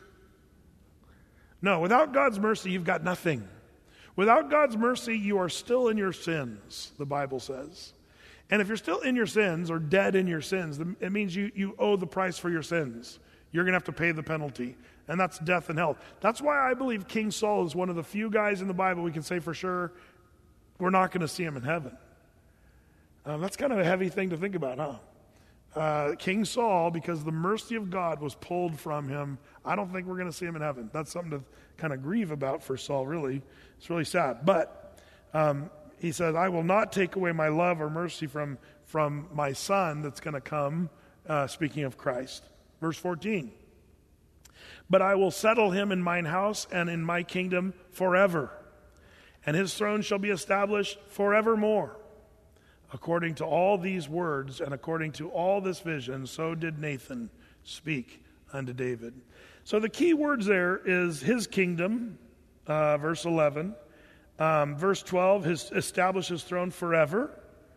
No, without God's mercy, you've got nothing. Without God's mercy, you are still in your sins, the Bible says. And if you're still in your sins or dead in your sins, it means you owe the price for your sins. You're going to have to pay the penalty, and that's death and hell. That's why I believe King Saul is one of the few guys in the Bible we can say for sure we're not going to see him in heaven. That's kind of a heavy thing to think about, huh? King Saul, because the mercy of God was pulled from him, I don't think we're going to see him in heaven. That's something to kind of grieve about for Saul, really. It's really sad. But he says, I will not take away my love or mercy from my son that's going to come, speaking of Christ. Verse 14. But I will settle him in mine house and in my kingdom forever, and his throne shall be established forevermore. According to all these words and according to all this vision, so did Nathan speak unto David. So the key words there is his kingdom, verse 11. Verse 12, establish his throne forever.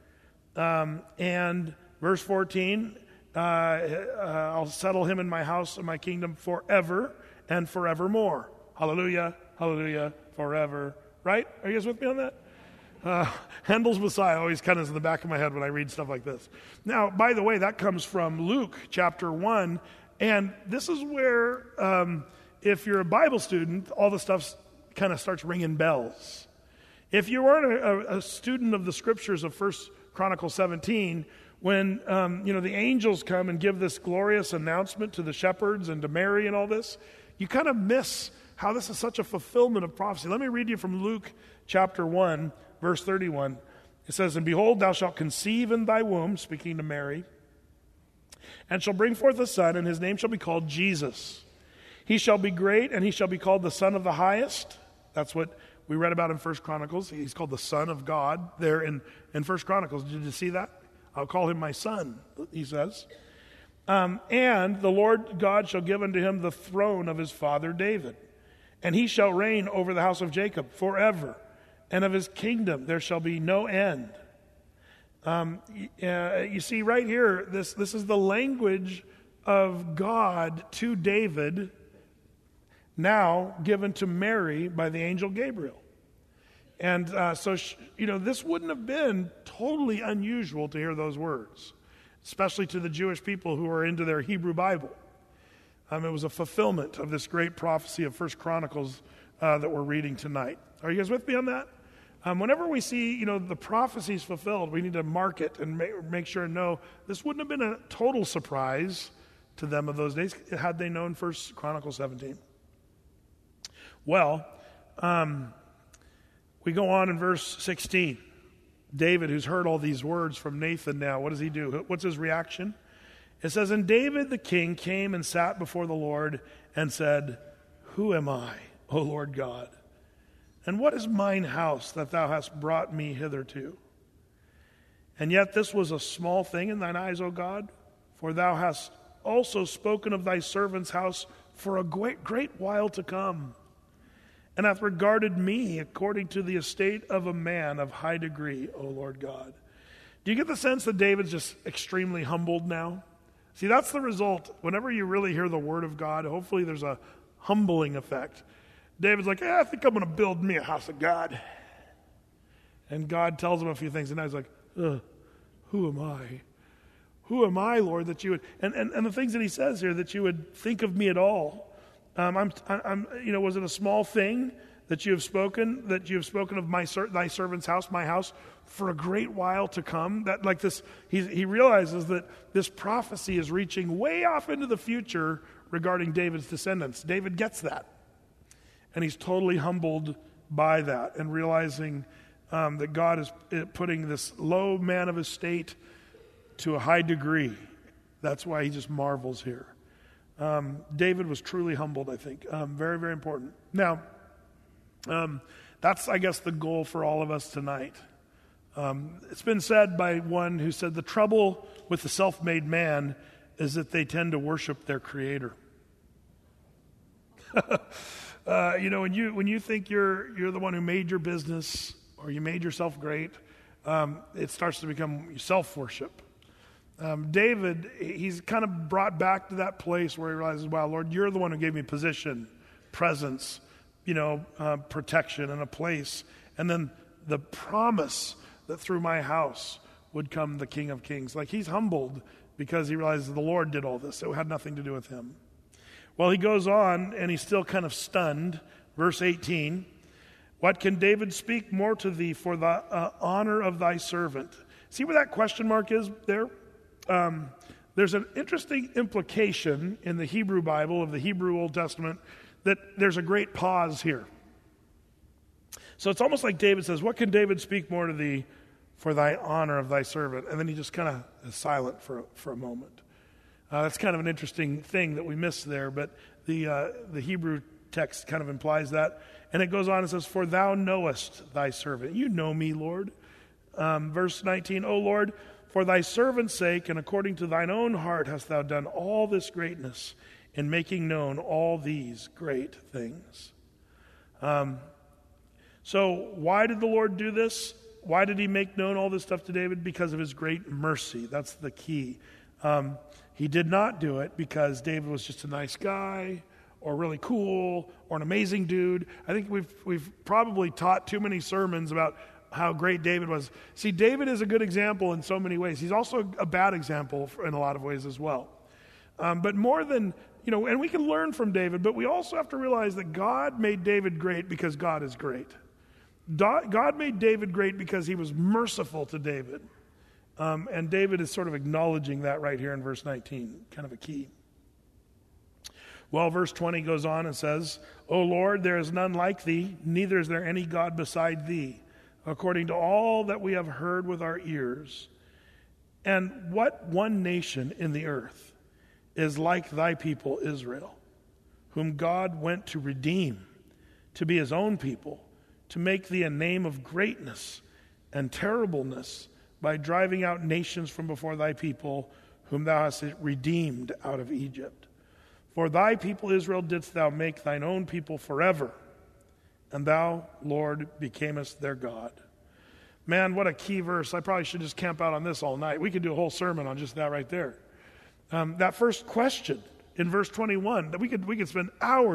And verse 14, I'll settle him in my house and my kingdom forever and forevermore. Hallelujah, hallelujah, forever. Right? Are you guys with me on that? Handel's Messiah always kind of is in the back of my head when I read stuff like this. Now, by the way, that comes from Luke chapter 1, and this is where, if you're a Bible student, all the stuff kind of starts ringing bells. If you weren't a student of the scriptures of 1 Chronicles 17, when the angels come and give this glorious announcement to the shepherds and to Mary and all this, you kind of miss how this is such a fulfillment of prophecy. Let me read you from Luke chapter 1, verse 31. It says, and behold, thou shalt conceive in thy womb, speaking to Mary, and shall bring forth a son, and his name shall be called Jesus. He shall be great, and he shall be called the Son of the Highest. That's what we read about in 1 Chronicles. He's called the Son of God there in 1 Chronicles. Did you see that? I'll call him my son, he says. And the Lord God shall give unto him the throne of his father David. And he shall reign over the house of Jacob forever. And of his kingdom there shall be no end. You see right here, this is the language of God to David, now given to Mary by the angel Gabriel. And this wouldn't have been totally unusual to hear those words, especially to the Jewish people who are into their Hebrew Bible. It was a fulfillment of this great prophecy of 1 Chronicles that we're reading tonight. Are you guys with me on that? Whenever we see, the prophecies fulfilled, we need to mark it and make sure and know this wouldn't have been a total surprise to them of those days had they known 1 Chronicles 17. Well, we go on in verse 16. David, who's heard all these words from Nathan now, what does he do? What's his reaction? It says, "And David the king came and sat before the Lord and said, 'Who am I, O Lord God? And what is mine house that thou hast brought me hitherto? And yet this was a small thing in thine eyes, O God, for thou hast also spoken of thy servant's house for a great while to come, and hath regarded me according to the estate of a man of high degree, O Lord God.'" Do you get the sense that David's just extremely humbled now? See, that's the result. Whenever you really hear the word of God, hopefully there's a humbling effect. David's like, I think I'm going to build me a house of God. And God tells him a few things, and now he's like, who am I? Who am I, Lord, that you would, and the things that he says here, that you would think of me at all. Was it a small thing that you have spoken of thy servant's house, my house, for a great while to come? That like this, he realizes that this prophecy is reaching way off into the future regarding David's descendants. David gets that. And he's totally humbled by that and realizing that God is putting this low man of estate to a high degree. That's why he just marvels here. David was truly humbled, I think. Very, very important. Now, that's, I guess, the goal for all of us tonight. It's been said by one who said the trouble with the self-made man is that they tend to worship their creator. When you think you're the one who made your business or you made yourself great, it starts to become self-worship. David, he's kind of brought back to that place where he realizes, wow, Lord, you're the one who gave me position, presence, protection and a place. And then the promise that through my house would come the King of Kings. Like he's humbled because he realizes the Lord did all this. It had nothing to do with him. Well, he goes on and he's still kind of stunned. Verse 18, "What can David speak more to thee for the honor of thy servant?" See where that question mark is there? There's an interesting implication in the Hebrew Bible, of the Hebrew Old Testament, that there's a great pause here. So it's almost like David says, "What can David speak more to thee for thy honor of thy servant?" And then he just kind of is silent for a moment. That's kind of an interesting thing that we miss there, but the Hebrew text kind of implies that. And it goes on and says, "For thou knowest thy servant." You know me, Lord. Verse 19, "O Lord, for thy servant's sake and according to thine own heart hast thou done all this greatness in making known all these great things." So why did the Lord do this? Why did he make known all this stuff to David? Because of his great mercy. That's the key. He did not do it because David was just a nice guy or really cool or an amazing dude. I think we've probably taught too many sermons about how great David was. See, David is a good example in so many ways. He's also a bad example in a lot of ways as well. But more than, and we can learn from David, but we also have to realize that God made David great because God is great. God made David great because he was merciful to David. And David is sort of acknowledging that right here in verse 19, kind of a key. Well, verse 20 goes on and says, "O Lord, there is none like thee, neither is there any God beside thee, according to all that we have heard with our ears. And what one nation in the earth is like thy people Israel, whom God went to redeem, to be his own people, to make thee a name of greatness and terribleness, by driving out nations from before thy people, whom thou hast redeemed out of Egypt. For thy people Israel didst thou make thine own people forever, and thou, Lord, becamest their God." Man, what a key verse. I probably should just camp out on this all night. We could do a whole sermon on just that right there. That first question in verse 21, that we could spend hours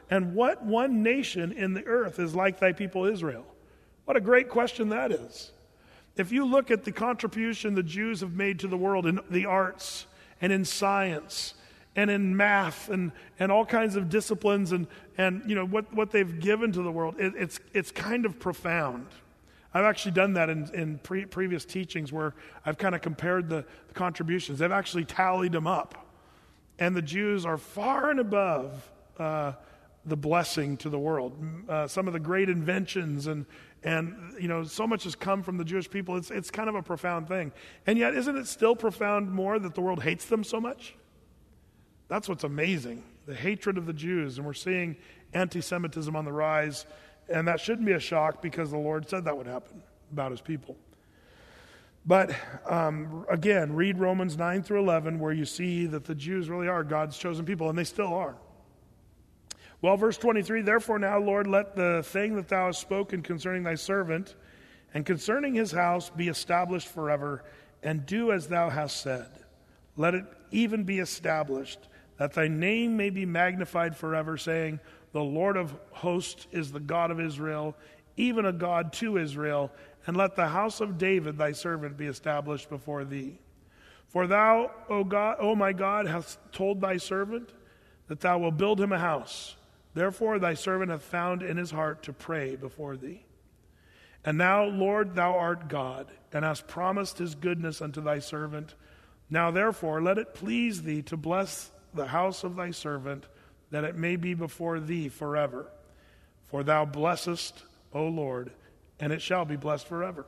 And what one nation in the earth is like thy people Israel? What a great question that is. If you look at the contribution the Jews have made to the world in the arts and in science and in math and all kinds of disciplines and what they've given to the world, it's kind of profound. I've actually done that in previous teachings where I've kind of compared the contributions. They've actually tallied them up. And the Jews are far and above the blessing to the world. Some of the great inventions and so much has come from the Jewish people. It's kind of a profound thing. And yet, isn't it still profound more that the world hates them so much? That's what's amazing. The hatred of the Jews. And we're seeing anti-Semitism on the rise. And that shouldn't be a shock because the Lord said that would happen about his people. But again, read Romans 9 through 11 where you see that the Jews really are God's chosen people, and they still are. Well, verse 23, therefore now, Lord, let the thing that thou hast spoken concerning thy servant and concerning his house be established forever, and do as thou hast said. Let it even be established, that thy name may be magnified forever, saying, the Lord of hosts is the God of Israel, even a God to Israel, and let the house of David thy servant be established before thee. For thou, O God, O my God, hast told thy servant that thou wilt build him a house. Therefore thy servant hath found in his heart to pray before thee. And now, Lord, thou art God, and hast promised his goodness unto thy servant. Now therefore let it please thee to bless the house of thy servant, that it may be before thee forever. For thou blessest, O Lord, and it shall be blessed forever.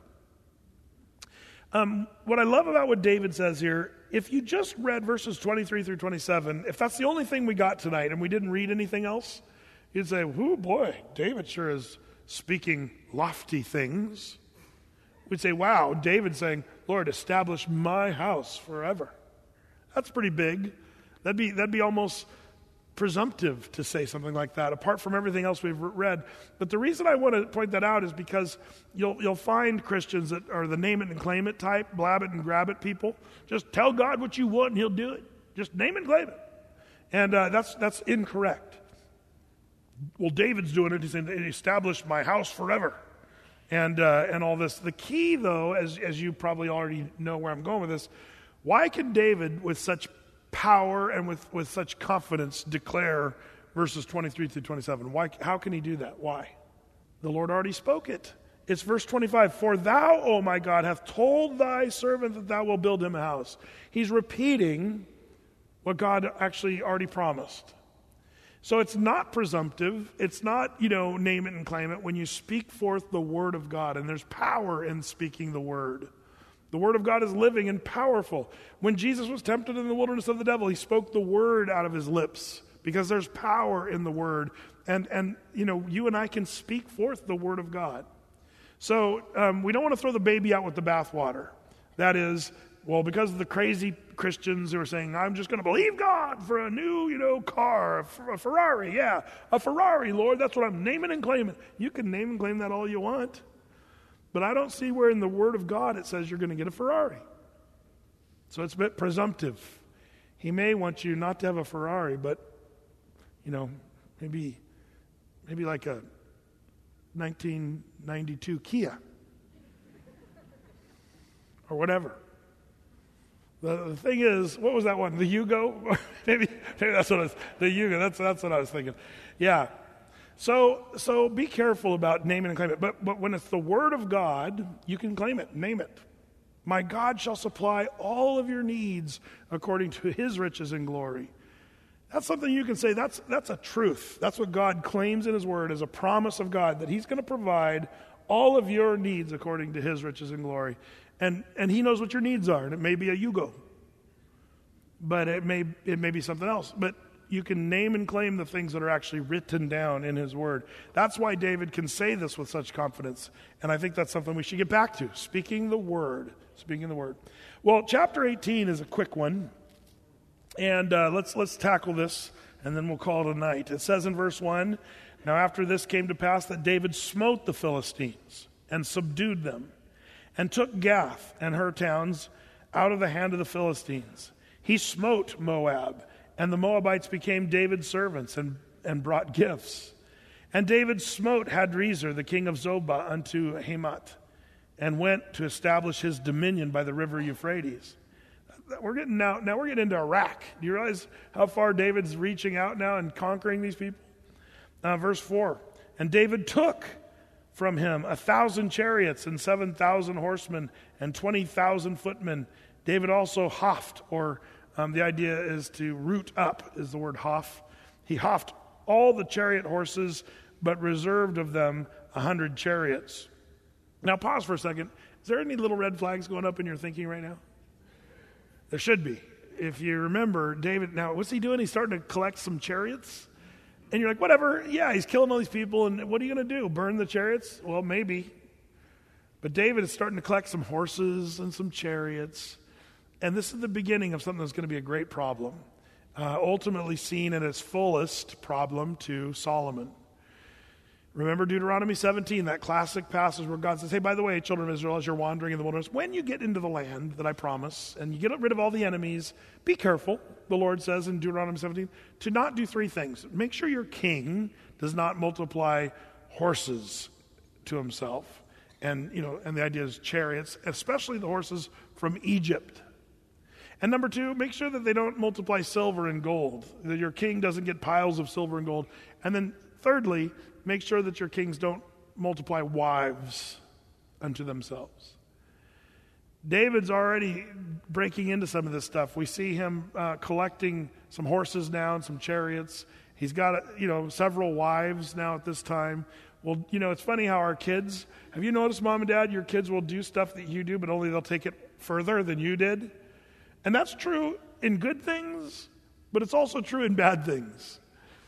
What I love about what David says here, if you just read verses 23 through 27, if that's the only thing we got tonight and we didn't read anything else, you'd say, oh boy, David sure is speaking lofty things. We'd say, wow, David's saying, Lord, establish my house forever. That's pretty big. That'd be almost presumptive to say something like that, apart from everything else we've read. But the reason I want to point that out is because you'll find Christians that are the name it and claim it type, blab it and grab it people. Just tell God what you want and he'll do it. Just name it and claim it. And that's incorrect. Well, David's doing it. He's saying, establish my house forever. And all this. The key, though, as you probably already know where I'm going with this, why can David, with such power and with such confidence, declare verses 23 through 27? How can he do that? Why? The Lord already spoke it. It's verse 25. For thou, O my God, hath told thy servant that thou wilt build him a house. He's repeating what God actually already promised. So it's not presumptive. It's not, name it and claim it. When you speak forth the word of God, and there's power in speaking the word. The word of God is living and powerful. When Jesus was tempted in the wilderness of the devil, he spoke the word out of his lips because there's power in the word. And you and I can speak forth the word of God. So we don't want to throw the baby out with the bathwater. That is, well, because of the crazy Christians who are saying, I'm just going to believe God for a new, car, a Ferrari. Yeah, a Ferrari, Lord. That's what I'm naming and claiming. You can name and claim that all you want. But I don't see where in the Word of God it says you're going to get a Ferrari. So it's a bit presumptive. He may want you not to have a Ferrari, but, maybe like a 1992 Kia. Or whatever. The thing is, what was that one? The Yugo? maybe that's what it was. The Yugo, that's what I was thinking. Yeah. So be careful about naming and claiming it. But when it's the word of God, you can claim it, name it. My God shall supply all of your needs according to his riches and glory. That's something you can say, that's a truth. That's what God claims in his word as a promise of God, that he's going to provide all of your needs according to his riches and glory. And he knows what your needs are, and it may be a Yugo. But it may be something else. But you can name and claim the things that are actually written down in his word. That's why David can say this with such confidence. And I think that's something we should get back to. Speaking the word. Well, chapter 18 is a quick one. And let's tackle this, and then we'll call it a night. It says in verse 1, now after this came to pass that David smote the Philistines and subdued them, and took Gath and her towns out of the hand of the Philistines. He smote Moab, and the Moabites became David's servants, and and brought gifts. And David smote Hadrezer, the king of Zobah, unto Hamath, and went to establish his dominion by the river Euphrates. We're getting into Iraq. Do you realize how far David's reaching out now and conquering these people? Verse 4, and David took from him 1,000 chariots and 7,000 horsemen and 20,000 footmen. David also houghed, or the idea is to root up, is the word hough. He houghed all the chariot horses, but reserved of them 100 chariots. Now pause for a second. Is there any little red flags going up in your thinking right now? There should be. If you remember, David, now what's he doing? He's starting to collect some chariots. And you're like, whatever, yeah, he's killing all these people, and what are you going to do? Burn the chariots? Well, maybe. But David is starting to collect some horses and some chariots. And this is the beginning of something that's going to be a great problem. Ultimately seen at its fullest problem to Solomon. Remember Deuteronomy 17, that classic passage where God says, hey, by the way, children of Israel, as you're wandering in the wilderness, when you get into the land that I promise, and you get rid of all the enemies, be careful, the Lord says in Deuteronomy 17, to not do three things. Make sure your king does not multiply horses to himself. And the idea is chariots, especially the horses from Egypt. And number two, make sure that they don't multiply silver and gold, that your king doesn't get piles of silver and gold. And then thirdly, make sure that your kings don't multiply wives unto themselves. David's already breaking into some of this stuff. We see him collecting some horses now and some chariots. He's got, several wives now at this time. Well, it's funny how our kids, have you noticed, Mom and Dad, your kids will do stuff that you do, but only they'll take it further than you did? And that's true in good things, but it's also true in bad things.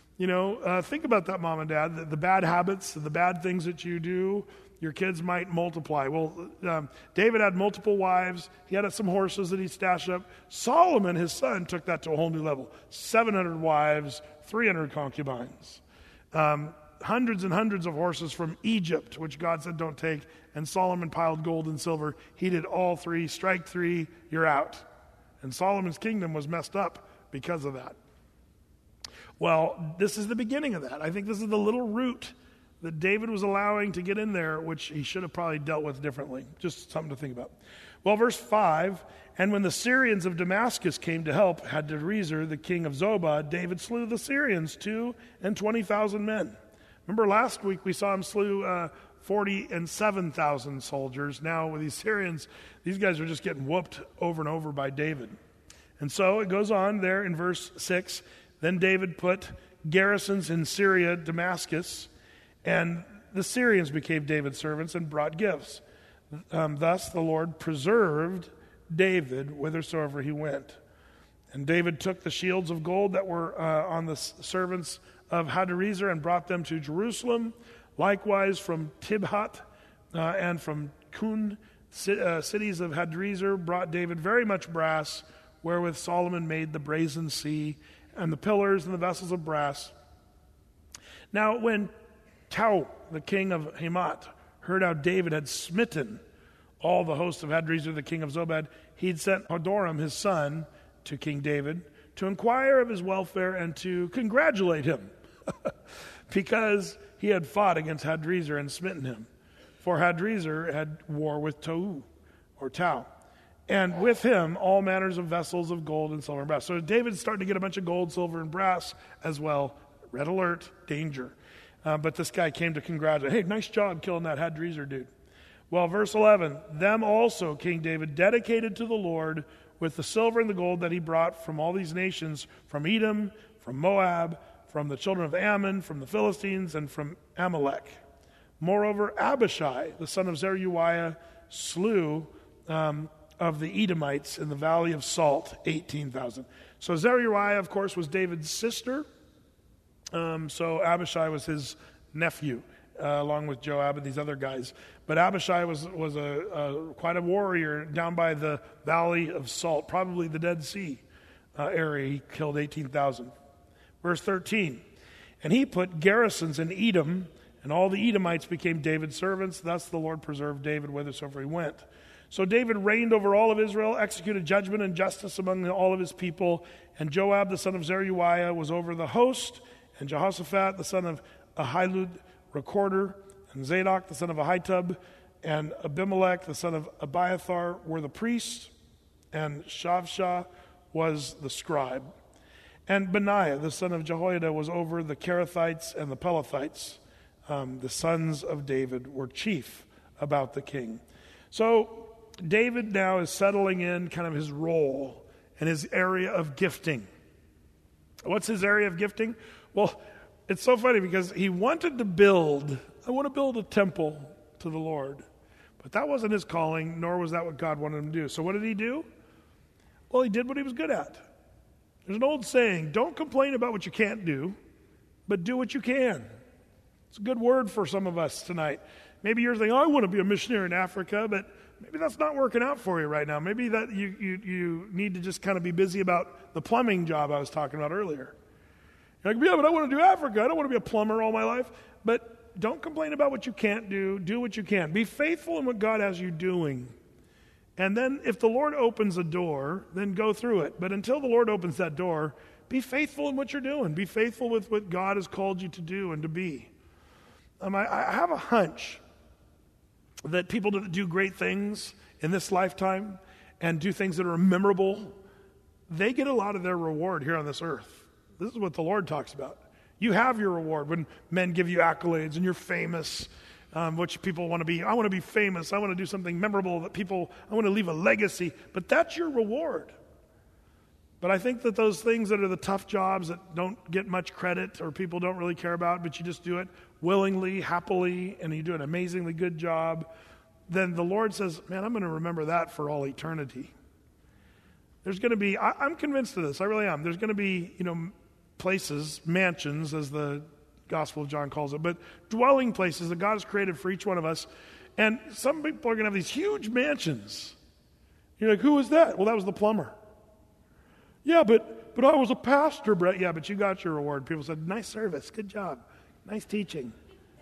Think about that, Mom and Dad. The bad habits, the bad things that you do, your kids might multiply. Well, David had multiple wives. He had some horses that he stashed up. Solomon, his son, took that to a whole new level. 700 wives, 300 concubines. Hundreds and hundreds of horses from Egypt, which God said don't take. And Solomon piled gold and silver. He did all three. Strike three, you're out. And Solomon's kingdom was messed up because of that. Well, this is the beginning of that. I think this is the little root that David was allowing to get in there, which he should have probably dealt with differently. Just something to think about. Well, verse 5, and when the Syrians of Damascus came to help Hadrezer, the king of Zobah, David slew the Syrians, 220,000 men. Remember last week we saw him slew 47,000 soldiers. Now with these Syrians, these guys are just getting whooped over and over by David. And so it goes on there in verse 6, then David put garrisons in Syria, Damascus, and the Syrians became David's servants and brought gifts. Thus the Lord preserved David whithersoever he went. And David took the shields of gold that were on the servants of Hadrezer and brought them to Jerusalem. Likewise from Tibhat and from Kun, cities of Hadrezer, brought David very much brass, wherewith Solomon made the brazen sea and the pillars and the vessels of brass. Now when Tou, the king of Hamath, heard how David had smitten all the host of Hadrezer, the king of Zobah, he'd sent Hadoram, his son, to King David to inquire of his welfare and to congratulate him because he had fought against Hadrezer and smitten him. For Hadrezer had war with Tou, and with him all manners of vessels of gold and silver and brass. So David's starting to get a bunch of gold, silver, and brass as well. Red alert, danger. But this guy came to congratulate. Hey, nice job killing that Hadrezer dude. Well, verse 11, them also King David dedicated to the Lord with the silver and the gold that he brought from all these nations, from Edom, from Moab, from the children of Ammon, from the Philistines, and from Amalek. Moreover, Abishai, the son of Zeruiah, slew of the Edomites in the valley of Salt, 18,000. So Zeruiah, of course, was David's sister. So Abishai was his nephew, along with Joab and these other guys. But Abishai was quite a warrior down by the valley of Salt, probably the Dead Sea area. He killed 18,000. Verse 13, and he put garrisons in Edom, and all the Edomites became David's servants. Thus the Lord preserved David whithersoever he went. So David reigned over all of Israel, executed judgment and justice among all of his people, and Joab the son of Zeruiah was over the host, and Jehoshaphat, the son of Ahilud, recorder, and Zadok, the son of Ahitub, and Abimelech, the son of Abiathar, were the priests, and Shavshah was the scribe. And Benaiah, the son of Jehoiada, was over the Kerethites and the Pelethites. The sons of David were chief about the king. So David now is settling in kind of his role and his area of gifting. What's his area of gifting? Well, it's so funny because he wanted to build a temple to the Lord. But that wasn't his calling, nor was that what God wanted him to do. So what did he do? Well, he did what he was good at. There's an old saying, don't complain about what you can't do, but do what you can. It's a good word for some of us tonight. Maybe you're thinking, I want to be a missionary in Africa, but maybe that's not working out for you right now. Maybe that you need to just kind of be busy about the plumbing job I was talking about earlier. You're like, yeah, but I want to do Africa. I don't want to be a plumber all my life. But don't complain about what you can't do. Do what you can. Be faithful in what God has you doing. And then if the Lord opens a door, then go through it. But until the Lord opens that door, be faithful in what you're doing. Be faithful with what God has called you to do and to be. I have a hunch that people that do great things in this lifetime and do things that are memorable, they get a lot of their reward here on this earth. This is what the Lord talks about. You have your reward when men give you accolades and you're famous, which people want to be. I want to be famous. I want to do something memorable that I want to leave a legacy. But that's your reward. But I think that those things that are the tough jobs that don't get much credit or people don't really care about, but you just do it willingly, happily, and you do an amazingly good job, then the Lord says, man, I'm going to remember that for all eternity. There's going to be, I'm convinced of this, I really am. There's going to be, places, mansions, as the Gospel of John calls it, but dwelling places that God has created for each one of us. And some people are going to have these huge mansions. You're like, who was that? Well, that was the plumber. Yeah, but I was a pastor, Brett. Yeah, but you got your reward. People said, nice service, good job, nice teaching.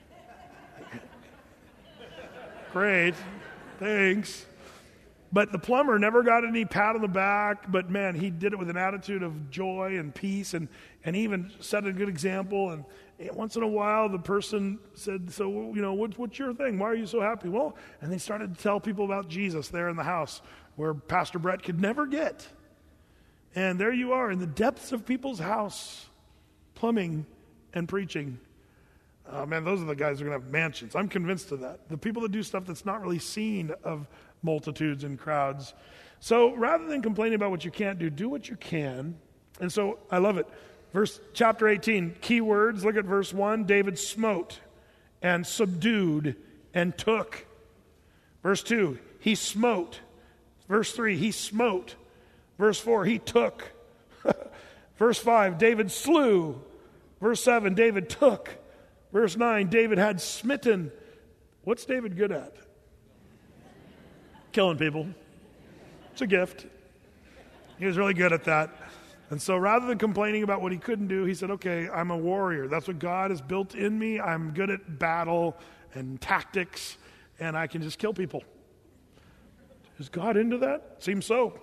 Great, thanks. But the plumber never got any pat on the back, but man, he did it with an attitude of joy and peace, and he even set a good example. And once in a while, the person said, so, what's your thing? Why are you so happy? Well, and they started to tell people about Jesus there in the house where Pastor Brett could never get. And there you are in the depths of people's house, plumbing and preaching. Oh, man, those are the guys who are going to have mansions. I'm convinced of that. The people that do stuff that's not really seen of multitudes and crowds. So rather than complaining about what you can't do what you can. And so I love it. Chapter 18, key words. Look at verse 1. David smote and subdued and took. Verse 2, he smote. Verse 3, he smote. Verse 4, he took. Verse 5, David slew. Verse 7, David took. Verse 9, David had smitten. What's David good at? Killing people. It's a gift. He was really good at that. And so rather than complaining about what he couldn't do, he said, okay, I'm a warrior. That's what God has built in me. I'm good at battle and tactics, and I can just kill people. Is God into that? Seems so.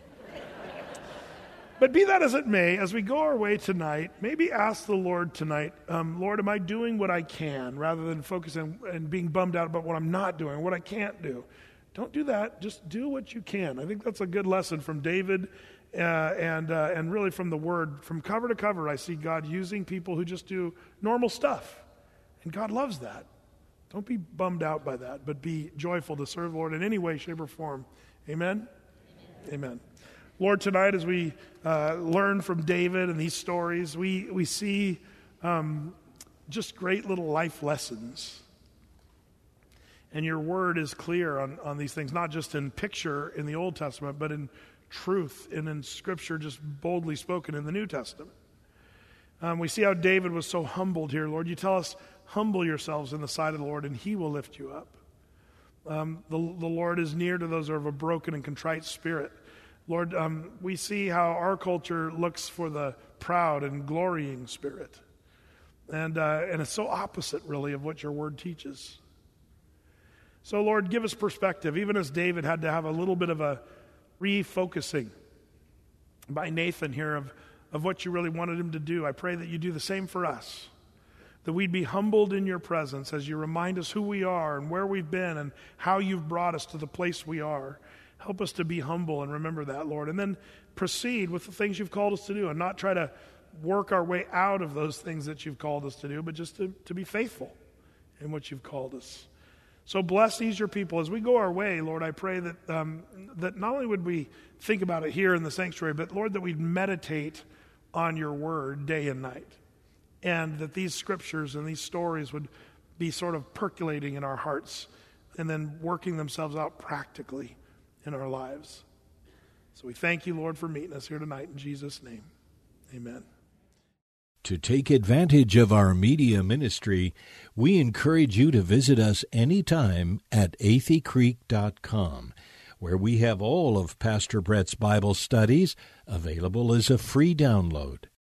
But be that as it may, as we go our way tonight, maybe ask the Lord tonight, Lord, am I doing what I can, rather than focusing and being bummed out about what I'm not doing, what I can't do. Don't do that. Just do what you can. I think that's a good lesson from David and really from the Word. From cover to cover, I see God using people who just do normal stuff. And God loves that. Don't be bummed out by that, but be joyful to serve the Lord in any way, shape, or form. Amen? Amen. Lord, tonight as we learn from David and these stories, we see just great little life lessons. And your word is clear on these things, not just in picture in the Old Testament, but in truth and in Scripture just boldly spoken in the New Testament. We see how David was so humbled here. Lord, you tell us, humble yourselves in the sight of the Lord, and he will lift you up. The Lord is near to those who have a broken and contrite spirit. Lord, we see how our culture looks for the proud and glorying spirit. And it's so opposite, really, of what your word teaches. So, Lord, give us perspective, even as David had to have a little bit of a refocusing by Nathan here of what you really wanted him to do. I pray that you do the same for us, that we'd be humbled in your presence as you remind us who we are and where we've been and how you've brought us to the place we are. Help us to be humble and remember that, Lord, and then proceed with the things you've called us to do and not try to work our way out of those things that you've called us to do, but just to be faithful in what you've called us. So bless these your people. As we go our way, Lord, I pray that that not only would we think about it here in the sanctuary, but, Lord, that we'd meditate on your word day and night, and that these scriptures and these stories would be sort of percolating in our hearts and then working themselves out practically in our lives. So we thank you, Lord, for meeting us here tonight. In Jesus' name, amen. To take advantage of our media ministry, we encourage you to visit us anytime at atheycreek.com, where we have all of Pastor Brett's Bible studies available as a free download.